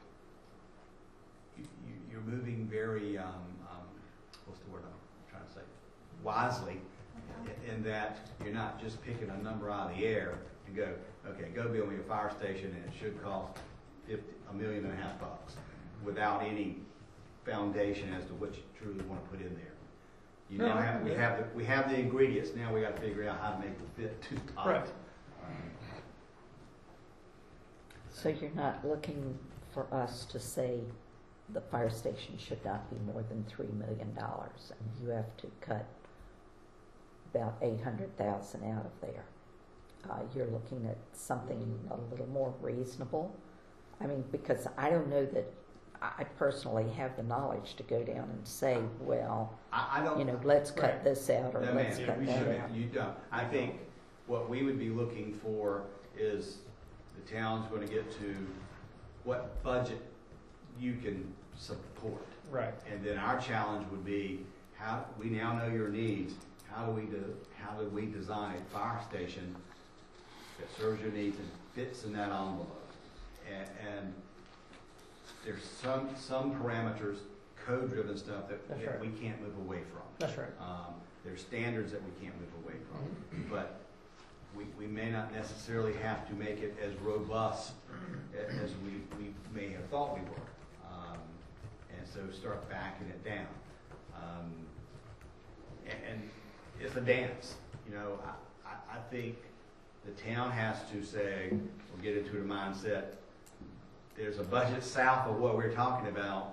you're moving very, what's the word I'm trying to say, wisely, in that you're not just picking a number out of the air and go, okay, go build me a fire station and it should cost $1.5 million without any foundation as to what you truly want to put in there. You now have we have the ingredients. Now we got to figure out how to make it fit to the top. Right. So you're not looking for us to say the fire station should not be more than $3 million, and you have to cut about $800,000 out of there. You're looking at something a little more reasonable. I mean, because I don't know that I personally have the knowledge to go down and say, well, I don't, let's cut this out or no, let's ma'am, cut that out. you don't. I think what we would be looking for is the town's going to get to what budget you can support. Right. And then our challenge would be, how we now know your needs. How do we design a fire station that serves your needs and fits in that envelope? And there's some parameters, code-driven stuff that right. we can't move away from. That's right. There's standards that we can't move away from. But we may not necessarily have to make it as robust as we may have thought we were. And so start backing it down. And it's a dance. You know, I think the town has to say, or get into the mindset, there's a budget south of what we're talking about,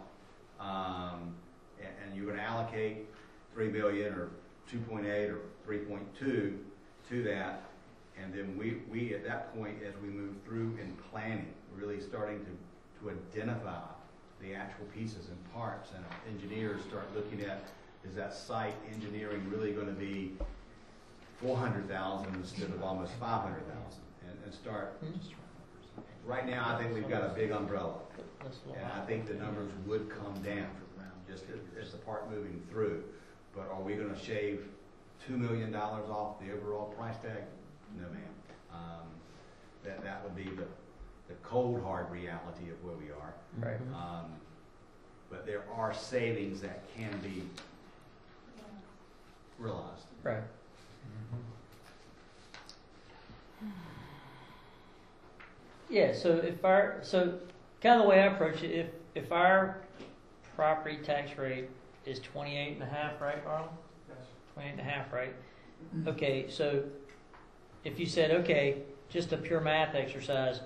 and you're going to allocate $3 million or 2.8 or 3.2 to that, and then we at that point, as we move through in planning, really starting to identify the actual pieces and parts, and engineers start looking at, is that site engineering really going to be $400,000 instead of almost $500,000, and start. Right now, I think we've got a big umbrella, and I think the numbers would come down just as the part moving through. But are we going to shave $2 million off the overall price tag? No, ma'am. That would be the cold hard reality of where we are. Right. But there are savings that can be realized. Right. Yeah, so kind of the way I approach it, if our property tax rate is 28.5, right, Carl? Yes. 28.5, right? Okay, so if you said, okay, just a pure math exercise,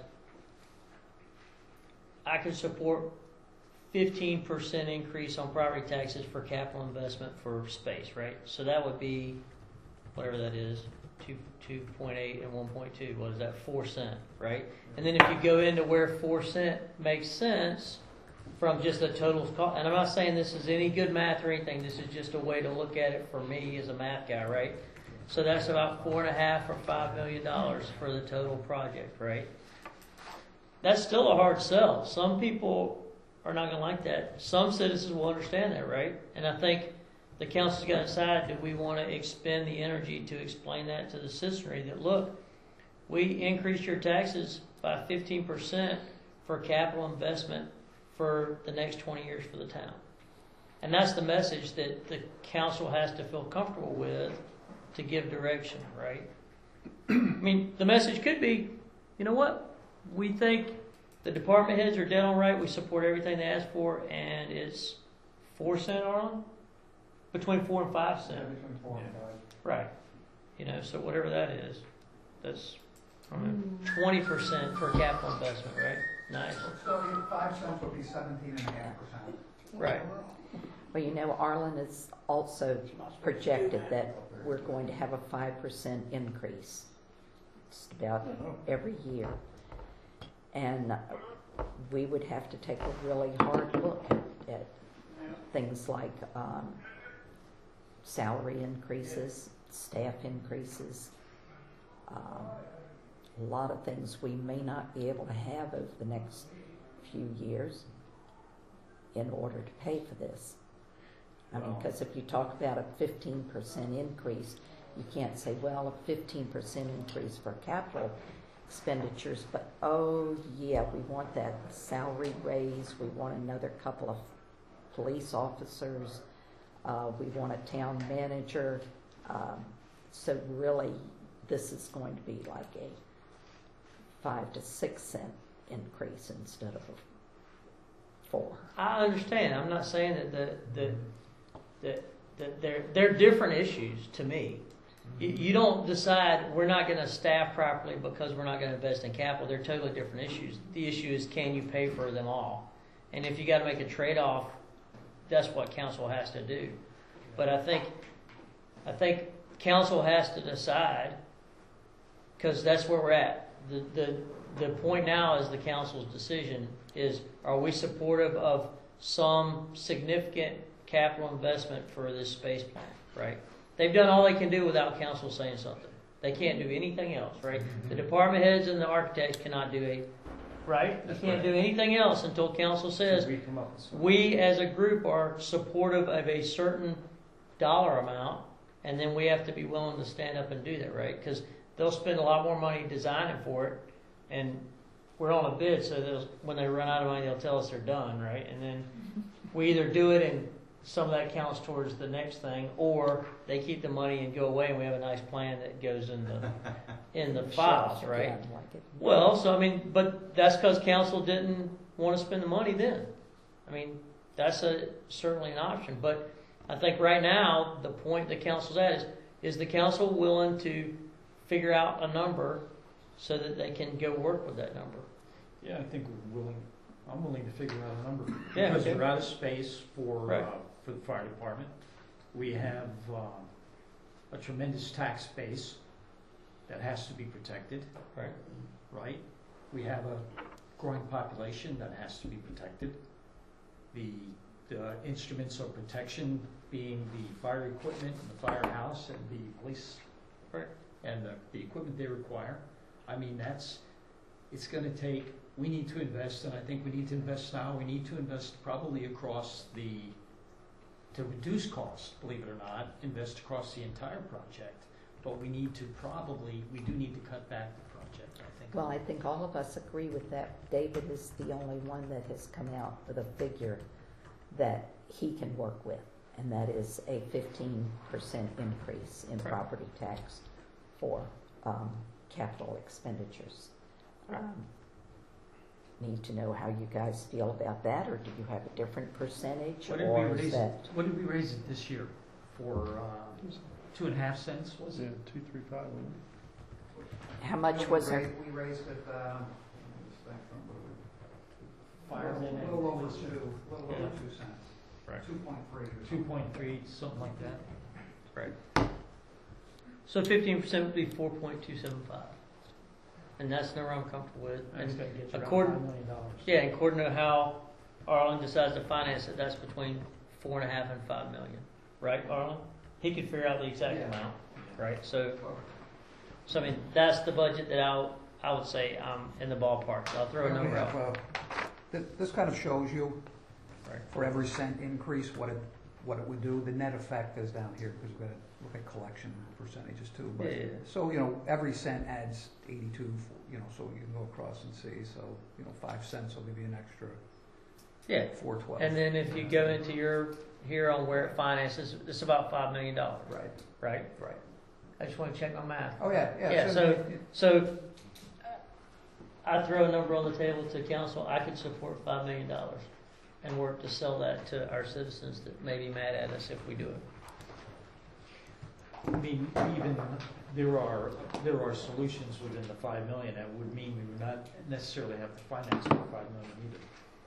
I could support 15% increase on property taxes for capital investment for space, right? So that would be whatever that is, 2.8 and 1.2. What is that? 4 cents, right? And then if you go into where 4 cents makes sense from just a total cost, and I'm not saying this is any good math or anything. This is just a way to look at it for me as a math guy, right? So that's about $4.5 or $5 million for the total project, right? That's still a hard sell. Some people are not going to like that. Some citizens will understand that, right? And I think the council's got to decide, do we want to expend the energy to explain that to the citizenry that, look, we increased your taxes by 15% for capital investment for the next 20 years for the town. And that's the message that the council has to feel comfortable with to give direction, right? I mean, the message could be, you know what? We think the department heads are dead on right. We support everything they ask for, and it's 4 cents, Arlen? Between 4 and 5 cents. Yeah, between 4 and 5. Right. You know, so whatever that is, that's 20% for capital investment, right? Nice. So 5 cents would be 17.5%. Right. Well, you know, Arlen has also projected that we're going to have a 5% increase just about every year. And we would have to take a really hard look at things like salary increases, staff increases, a lot of things we may not be able to have over the next few years in order to pay for this. I mean, because if you talk about a 15% increase, you can't say, well, a 15% increase for capital expenditures, but oh yeah, we want that salary raise, we want another couple of police officers, we want a town manager, so really this is going to be like a 5 to 6 cent increase instead of a 4. I understand. I'm not saying that they're different issues to me. You don't decide we're not going to staff properly because we're not going to invest in capital. They're totally different issues. The issue is, can you pay for them all? And if you got to make a trade-off, that's what council has to do. But I think council has to decide, because that's where we're at. The point now is the council's decision is, are we supportive of some significant capital investment for this space plan, right? They've done all they can do without council saying something. They can't do anything else, right? The department heads and the architects cannot do right? You can't do anything else until council says, we as a group are supportive of a certain dollar amount, and then we have to be willing to stand up and do that, right? Because they'll spend a lot more money designing for it, and we're on a bid, so when they run out of money, they'll tell us they're done, right? And then we either do it and some of that counts towards the next thing, or they keep the money and go away, and we have a nice plan that goes in the files, right? Well, so I mean, but that's because council didn't want to spend the money then. I mean, that's certainly an option. But I think right now the point the council's at is the council willing to figure out a number so that they can go work with that number? Yeah, I think I'm willing to figure out a number. Yeah, because okay. we're out of space for Right. For the fire department. We have a tremendous tax base that has to be protected. Right. Right. We have a growing population that has to be protected. The instruments of protection being the fire equipment and the firehouse and the police, right, and the equipment they require. I mean, it's going to take. We need to invest, and I think we need to invest now. We need to invest probably across to reduce costs, believe it or not, invest across the entire project. But we do need to cut back the project, I think. Well, I think all of us agree with that. David is the only one that has come out with a figure that he can work with, and that is a 15% increase in property tax for capital expenditures. Need to know how you guys feel about that, or do you have a different percentage? What did we raise it this year for? 2.5 cents, was it? Yeah, 235. How much was it? We raised it. Firemen a little over 2 cents. Right. 2.3. 2.3, something like that. Right. So 15% would be 4.275. And that's the number I'm comfortable with. And according, $5 million. Yeah, according to how Arlen decides to finance it, that's between 4.5 and 5 million. Right, Arlen? He could figure out the exact amount. Right. So I mean, that's the budget that I would say I'm in the ballpark. I'll throw a number out. This kind of shows you, right, for every cent increase, what it would do. The net effect is down here because we're going to look at collection percentages too. But, yeah. So, every cent adds 82, so you can go across and see. So, 5 cents will give you an extra 412. And then if you go into here on where it finances, it's about $5 million. Right. Right? Right. I just want to check my math. Oh, yeah. Yeah, so I throw a number on the table to council. I could support $5 million and work to sell that to our citizens that may be mad at us if we do it. I mean, even there are solutions within the 5 million that would mean we would not necessarily have to finance the 5 million either.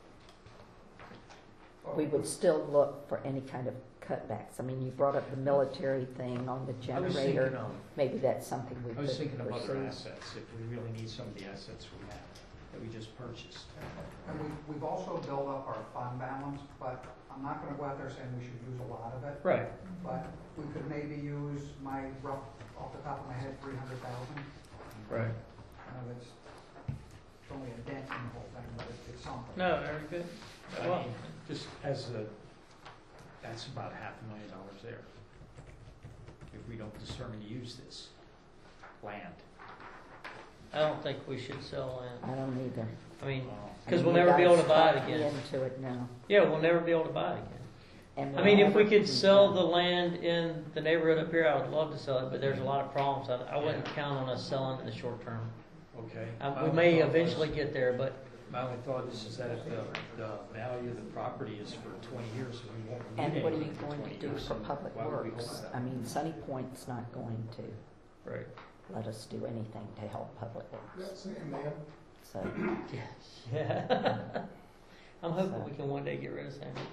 We would still look for any kind of cutbacks. I mean, you brought up the military thing on the generator. Maybe that's something we could I was thinking about pursue. our assets, if we really need some of the assets we have, that we just purchased. And we've also built up our fund balance, but I'm not going to go out there saying we should use a lot of it. Right. But we could maybe use off the top of my head, 300,000. Right. It's only a dent in the whole thing, but it's something. No, very good. I mean, just that's about $500,000 there. If we don't determine to use this land. I don't think we should sell land. I don't either. I mean, because we'll never be able to buy it again. Into it now. Yeah, we'll never be able to buy it again. And I mean, if we could sell the land in the neighborhood up here, I would love to sell it, but there's a lot of problems. I wouldn't count on us selling in the short term. Okay. We may eventually get there, but my only thought is that if the value of the property is for 20 years, we won't need And what are you anything going for to 20 do years, for so public why would we works? hold that? I mean, Sunny Point's not going to right. let us do anything to help public works. That's it, man. So, Yeah. I'm hoping we can one day get rid of Sammy.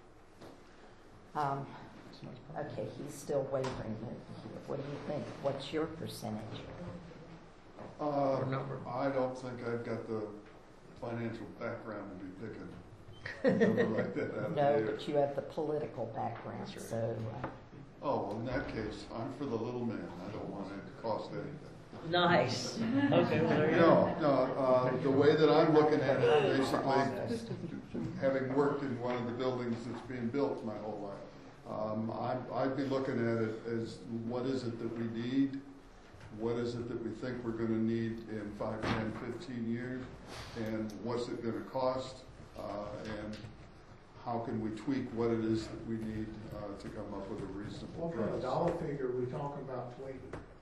okay, he's still wavering. What do you think? What's your percentage? Number. I don't think I've got the financial background to be picking a number like that out of the No, air. but you have the political background, That's right. so. Oh, well, in that case, I'm for the little man. I don't want it to cost anything. Nice. Okay, well, there you go. No, the way that I'm looking at it, basically, having worked in one of the buildings that's being built my whole life, I'd be looking at it as what is it that we need, what is it that we think we're gonna need in 5, 10, 15 years, and what's it gonna cost, and how can we tweak what it is that we need to come up with a reasonable What kind of price. dollar figure are we talking about tweaking?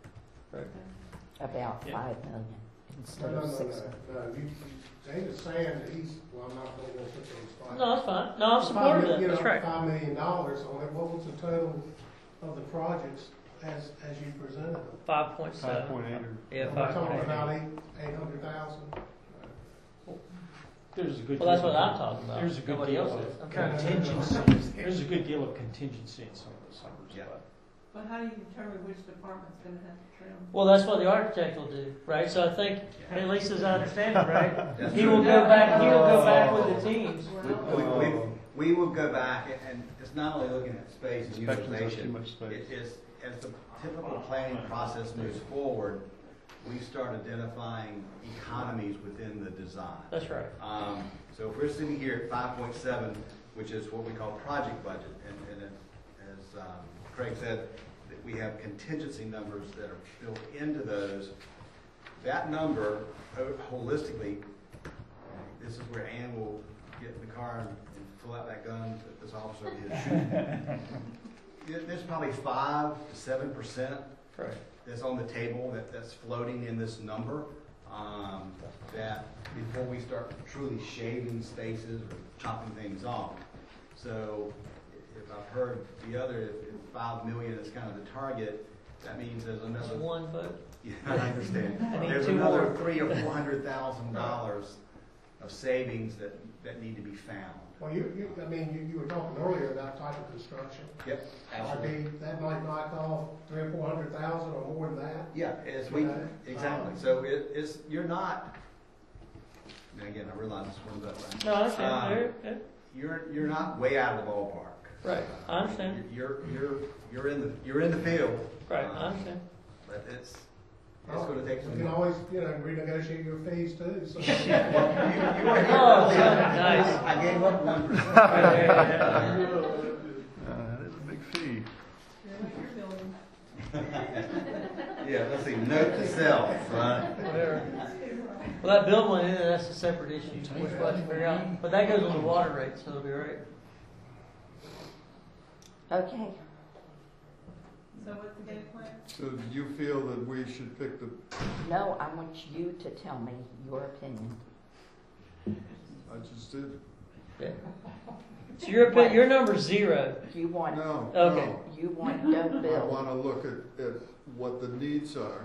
About Yeah. 5 million instead No, of 6 million. David's saying that he's, well, I'm not going to put those No, that's fine. No, I'm supportive of that. That's right. $5 million on it. What was the total of the projects as you presented them? 5.7. 5.8 or. Yeah, We're talking 5.8. about 800,000. There's a good. Well, that's deal what of- I'm talking about. There's a good Nobody deal else of is. contingency. There's a good deal of contingency in some of those numbers. Yeah. But how do you determine which department's gonna have to trim? Well, that's what the architect will do, right? So I think, at least as I understand it, right? That's He true. will go back. He will go back with the teams. We will go back, and it's not only looking at space and Inspections are utilization. too much space. It is, as the typical planning process moves forward, we start identifying economies within the design. That's right. So if we're sitting here at 5.7, which is what we call project budget, and as Craig said, that we have contingency numbers that are built into those, that number holistically, this is where Ann will get in the car and pull out that gun that this officer is shooting. There's probably 5 to 7% Correct. that's on the table that's floating in this number. That before we start truly shaving spaces or chopping things off. So if I've heard the other, if 5 million is kind of the target, that means there's That's another. one vote. Yeah, I understand. I need There's 2 another more. $300,000 or $400,000 of savings that need to be found. Well, you were talking earlier about type of construction. Yep, absolutely. That might knock off 300,000 or 400,000 or more than that. Yeah, as we, exactly. So it's, you're not, and again, I realize this one, but No, I understand. you're not way out of the ballpark. Right. I understand. You're in the field. Right. I understand. But it's going to take some. You can always, renegotiate your fees too. So. You were here Oh, earlier. nice. I gave up 1%. That is a big fee. Yeah, let's see. Note to self, right? Whatever. Well, that build one, that's a separate issue, which we'll have to figure out. But that goes on the water rate, so it'll be right. Okay. So what's the game plan? So do you feel that we should pick the, No, I want you to tell me your opinion. I just did. Yeah. So your number's 0. You want, No, Okay. no. you want no I bill. want to look at what the needs are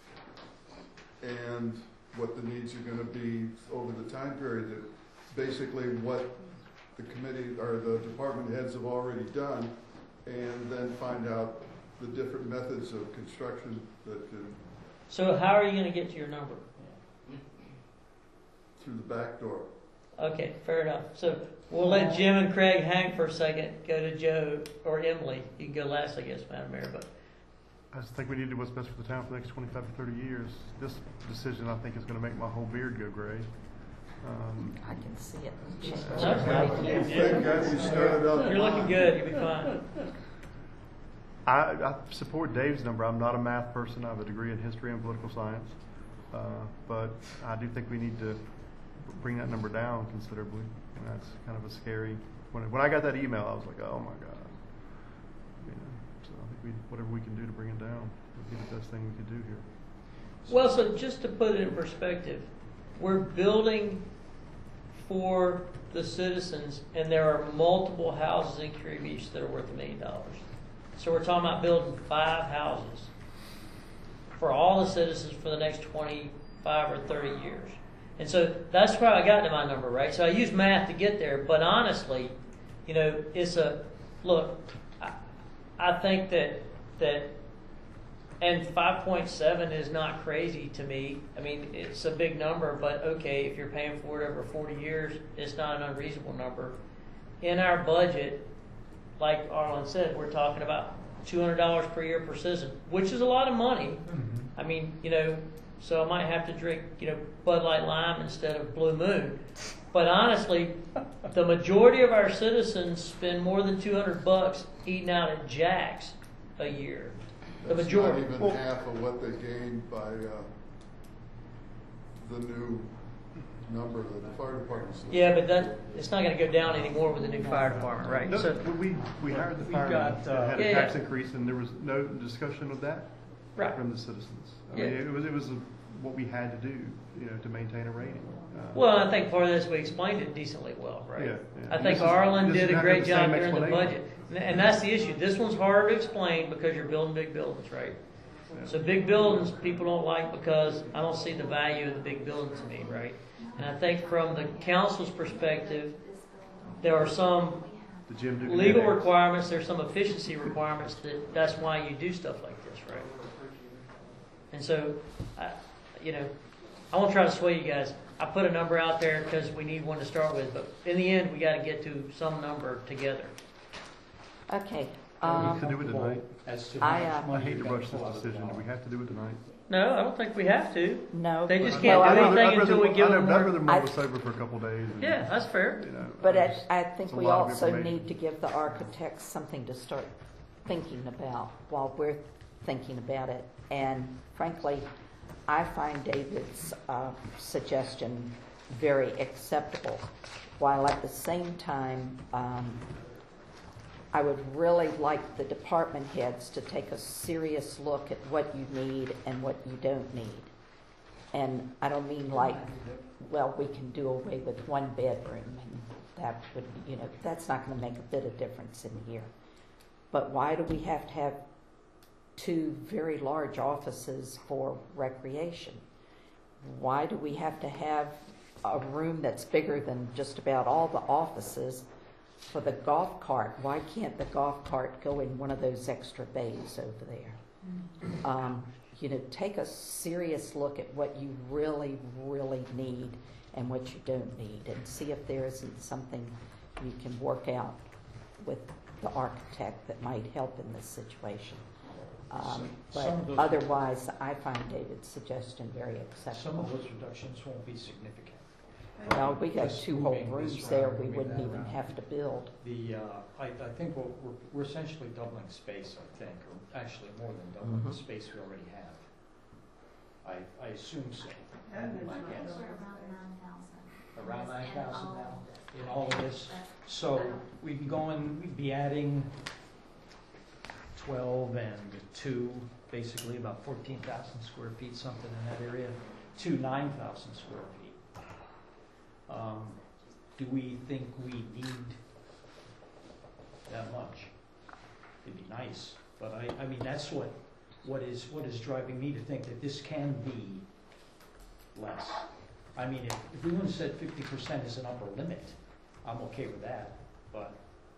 and what the needs are going to be over the time period. Basically what the committee or the department heads have already done, and then find out the different methods of construction that can, So how are you going to get to your number? through the back door. Okay, fair enough. So we'll let Jim and Craig hang for a second. Go to Joe or Emily. You can go last, I guess, Madam Mayor. But I just think we need to do what's best for the town for the next 25 to 30 years. This decision, I think, is going to make my whole beard go gray. I can see it. That's right. Thank God we started out. You're looking good. You'll be fine. I support Dave's number. I'm not a math person. I have a degree in history and political science. But I do think we need to bring that number down considerably. And that's kind of a scary... When I got that email, I was like, oh my God. So I think whatever we can do to bring it down would be the best thing we could do here. Well, so just to put it in perspective, we're building for the citizens, and there are multiple houses in Curie Beach that are worth $1 million. So we're talking about building 5 houses for all the citizens for the next 25 or 30 years. And so that's where I got to my number, right? So I use math to get there, but honestly, it's look, I think that and 5.7 is not crazy to me. I mean, it's a big number, but okay, if you're paying for it over 40 years, it's not an unreasonable number. In our budget, like Arlen said, we're talking about $200 per year per citizen, which is a lot of money. Mm-hmm. I mean, so I might have to drink, Bud Light Lime instead of Blue Moon. But honestly, the majority of our citizens spend more than $200 eating out at Jack's a year. The That's majority. not even half of what they gained by the new number that the fire department's. Yeah, but it's not going to go down anymore with the new fire department, right? No, So, we hired the we've firemen, got, had a yeah, tax yeah. increase, and there was no discussion of that Right. from the citizens. I Yeah. mean, it was what we had to do, to maintain a rating. well, I think part of this we explained it decently well, right? Yeah, yeah. I think This is- Arlen this did is a not great the job same during the explanation. budget, and that's the issue. This one's hard to explain because you're building big buildings, right? So big buildings people don't like because I don't see the value of the big building to me, right? And I think from the council's perspective, there are some The Jim Dugan legal Annex. requirements, there's some efficiency requirements that's why you do stuff like this, right? And so, I won't try to sway you guys. I put a number out there because we need one to start with, but in the end, we got to get to some number together. Okay. We have to do it tonight. As to I, how much I money hate to you're gonna rush this pull out of the decision. Do we have to do it tonight? No, I don't think we have to. No. They just no, can't I do don't- anything until we give them I'd rather more. mull this over for a couple of days. and, Yeah, that's fair. But just- I think it's a we lot of also information. need to give the architects something to start thinking about while we're thinking about it. And frankly, I find David's suggestion very acceptable, while at the same time, I would really like the department heads to take a serious look at what you need and what you don't need. And I don't mean like, well, we can do away with one bedroom and that would, that's not going to make a bit of difference in here. But why do we have to have two very large offices for recreation? Why do we have to have a room that's bigger than just about all the offices for the golf cart? Why can't the golf cart go in one of those extra bays over there? Take a serious look at what you really, really need and what you don't need, and see if there isn't something you can work out with the architect that might help in this situation. But otherwise, I find David's suggestion very acceptable. Some of those reductions won't be significant. Well, we got Just two whole moving this rooms there around, we moving wouldn't that even around. have to build. I think we're essentially doubling space, I think, or actually more than doubling the space we already have. I assume so. My guess. Around 9,000 now in all of this. So we'd be adding 12 and 2, basically about 14,000 square feet, something in that area, to 9,000 square feet. Do we think we need that much? It'd be nice, but I mean that's what is driving me to think that this can be less. I mean, if we would have said 50% is an upper limit, I'm okay with that, but.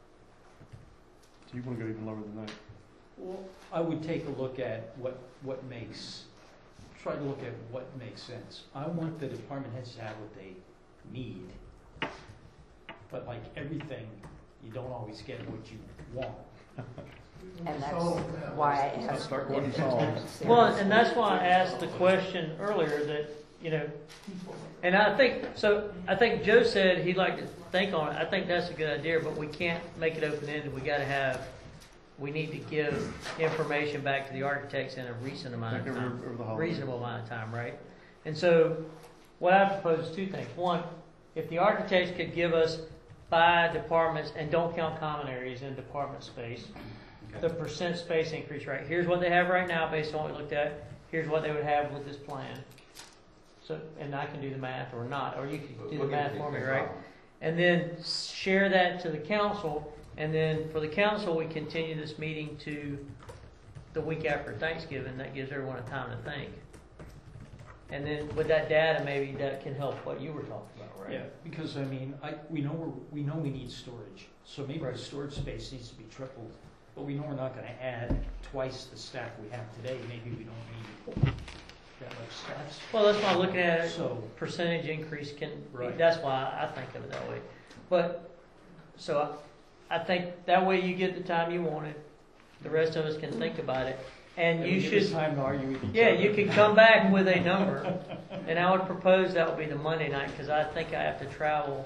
So you want to go even lower than that? Well, I would take a look at try to look at what makes sense. I want the department heads to have what they need, but like everything, you don't always get what you want. And that's why I asked for independence. Well, and that's why I asked the question earlier that, and I think Joe said he'd like to think on it. I think that's a good idea, but we can't make it open-ended. We need to give information back to the architects in a reasonable amount of time, right? And so what I propose is two things. One, if the architects could give us by departments, and don't count common areas in department space, the percent space increase, right? Here's what they have right now based on what we looked at. Here's what they would have with this plan. So, and I can do the math or not, or you can do the math for me, right? And then share that to the council, and then for the council, we continue this meeting to the week after Thanksgiving. That gives everyone a time to think. And then with that data, maybe that can help what you were talking about, right? Yeah, because I mean, we know we need storage, so maybe the storage space needs to be tripled. But we know we're not going to add twice the staff we have today. Maybe we don't need that much staff. Well, that's why I'm looking at it. So Percentage increase can. Right. That's why I think of it that way. But so I think that way you get the time you wanted. The rest of us can think about it, and you should. Time to argue with each Yeah, other. you can come back with a number, and I would propose that would be the Monday night because I think I have to travel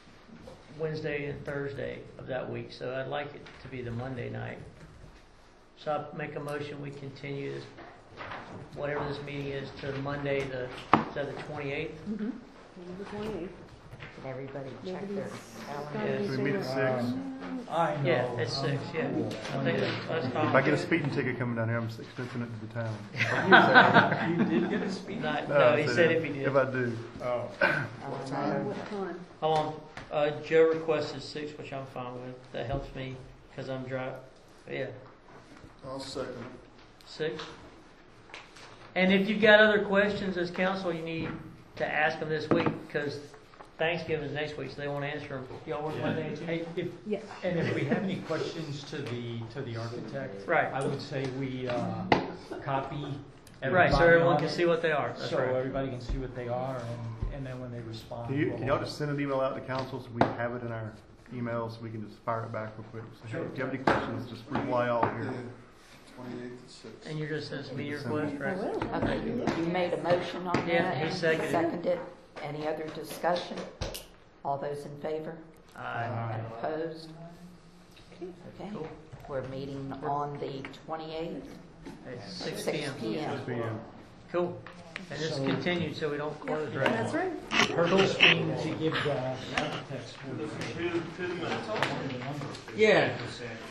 Wednesday and Thursday of that week, so I'd like it to be the Monday night. So I make a motion, we continue this, whatever this meeting is, to Monday, is that the 28th? Mm-hmm. The 28th. Did everybody check their calendar? Yes. We meet at 6. I know. Yeah, it's 6, yeah. I think that's If fine. I get a speeding ticket coming down here, I'm expensing it to the town. You did get a speed. No, I he said if he did. If I do. Oh. What time? How long? Joe requested 6, which I'm fine with. That helps me because I'm dry. Yeah, I'll second it. 6. And if you've got other questions as council, you need to ask them this week because Thanksgiving is next week, so they won't answer them. Y'all work Monday and Tuesday? Hey, Yes. and if we have any questions to the architect, Right. I would say we copy everybody. Right, so everyone on can it, see what they are. That's so right. everybody can see what they are, and then when they respond, Can y'all just send an email out to council so we have it in our emails so we can just fire it back real quick? So Sure. if you have any questions, just reply all here. 28th at 6. And you're just sending me your request, right? Okay, you made a motion on that? Yeah, he seconded it. Seconded. Any other discussion? All those in favor? Aye. Opposed? Okay. Cool. We're meeting on the 28th, At 6 6 p.m. p.m. Cool. And this is So- continued so we don't close, right? That's right. purpose being to give the architects. Two minutes. Yeah.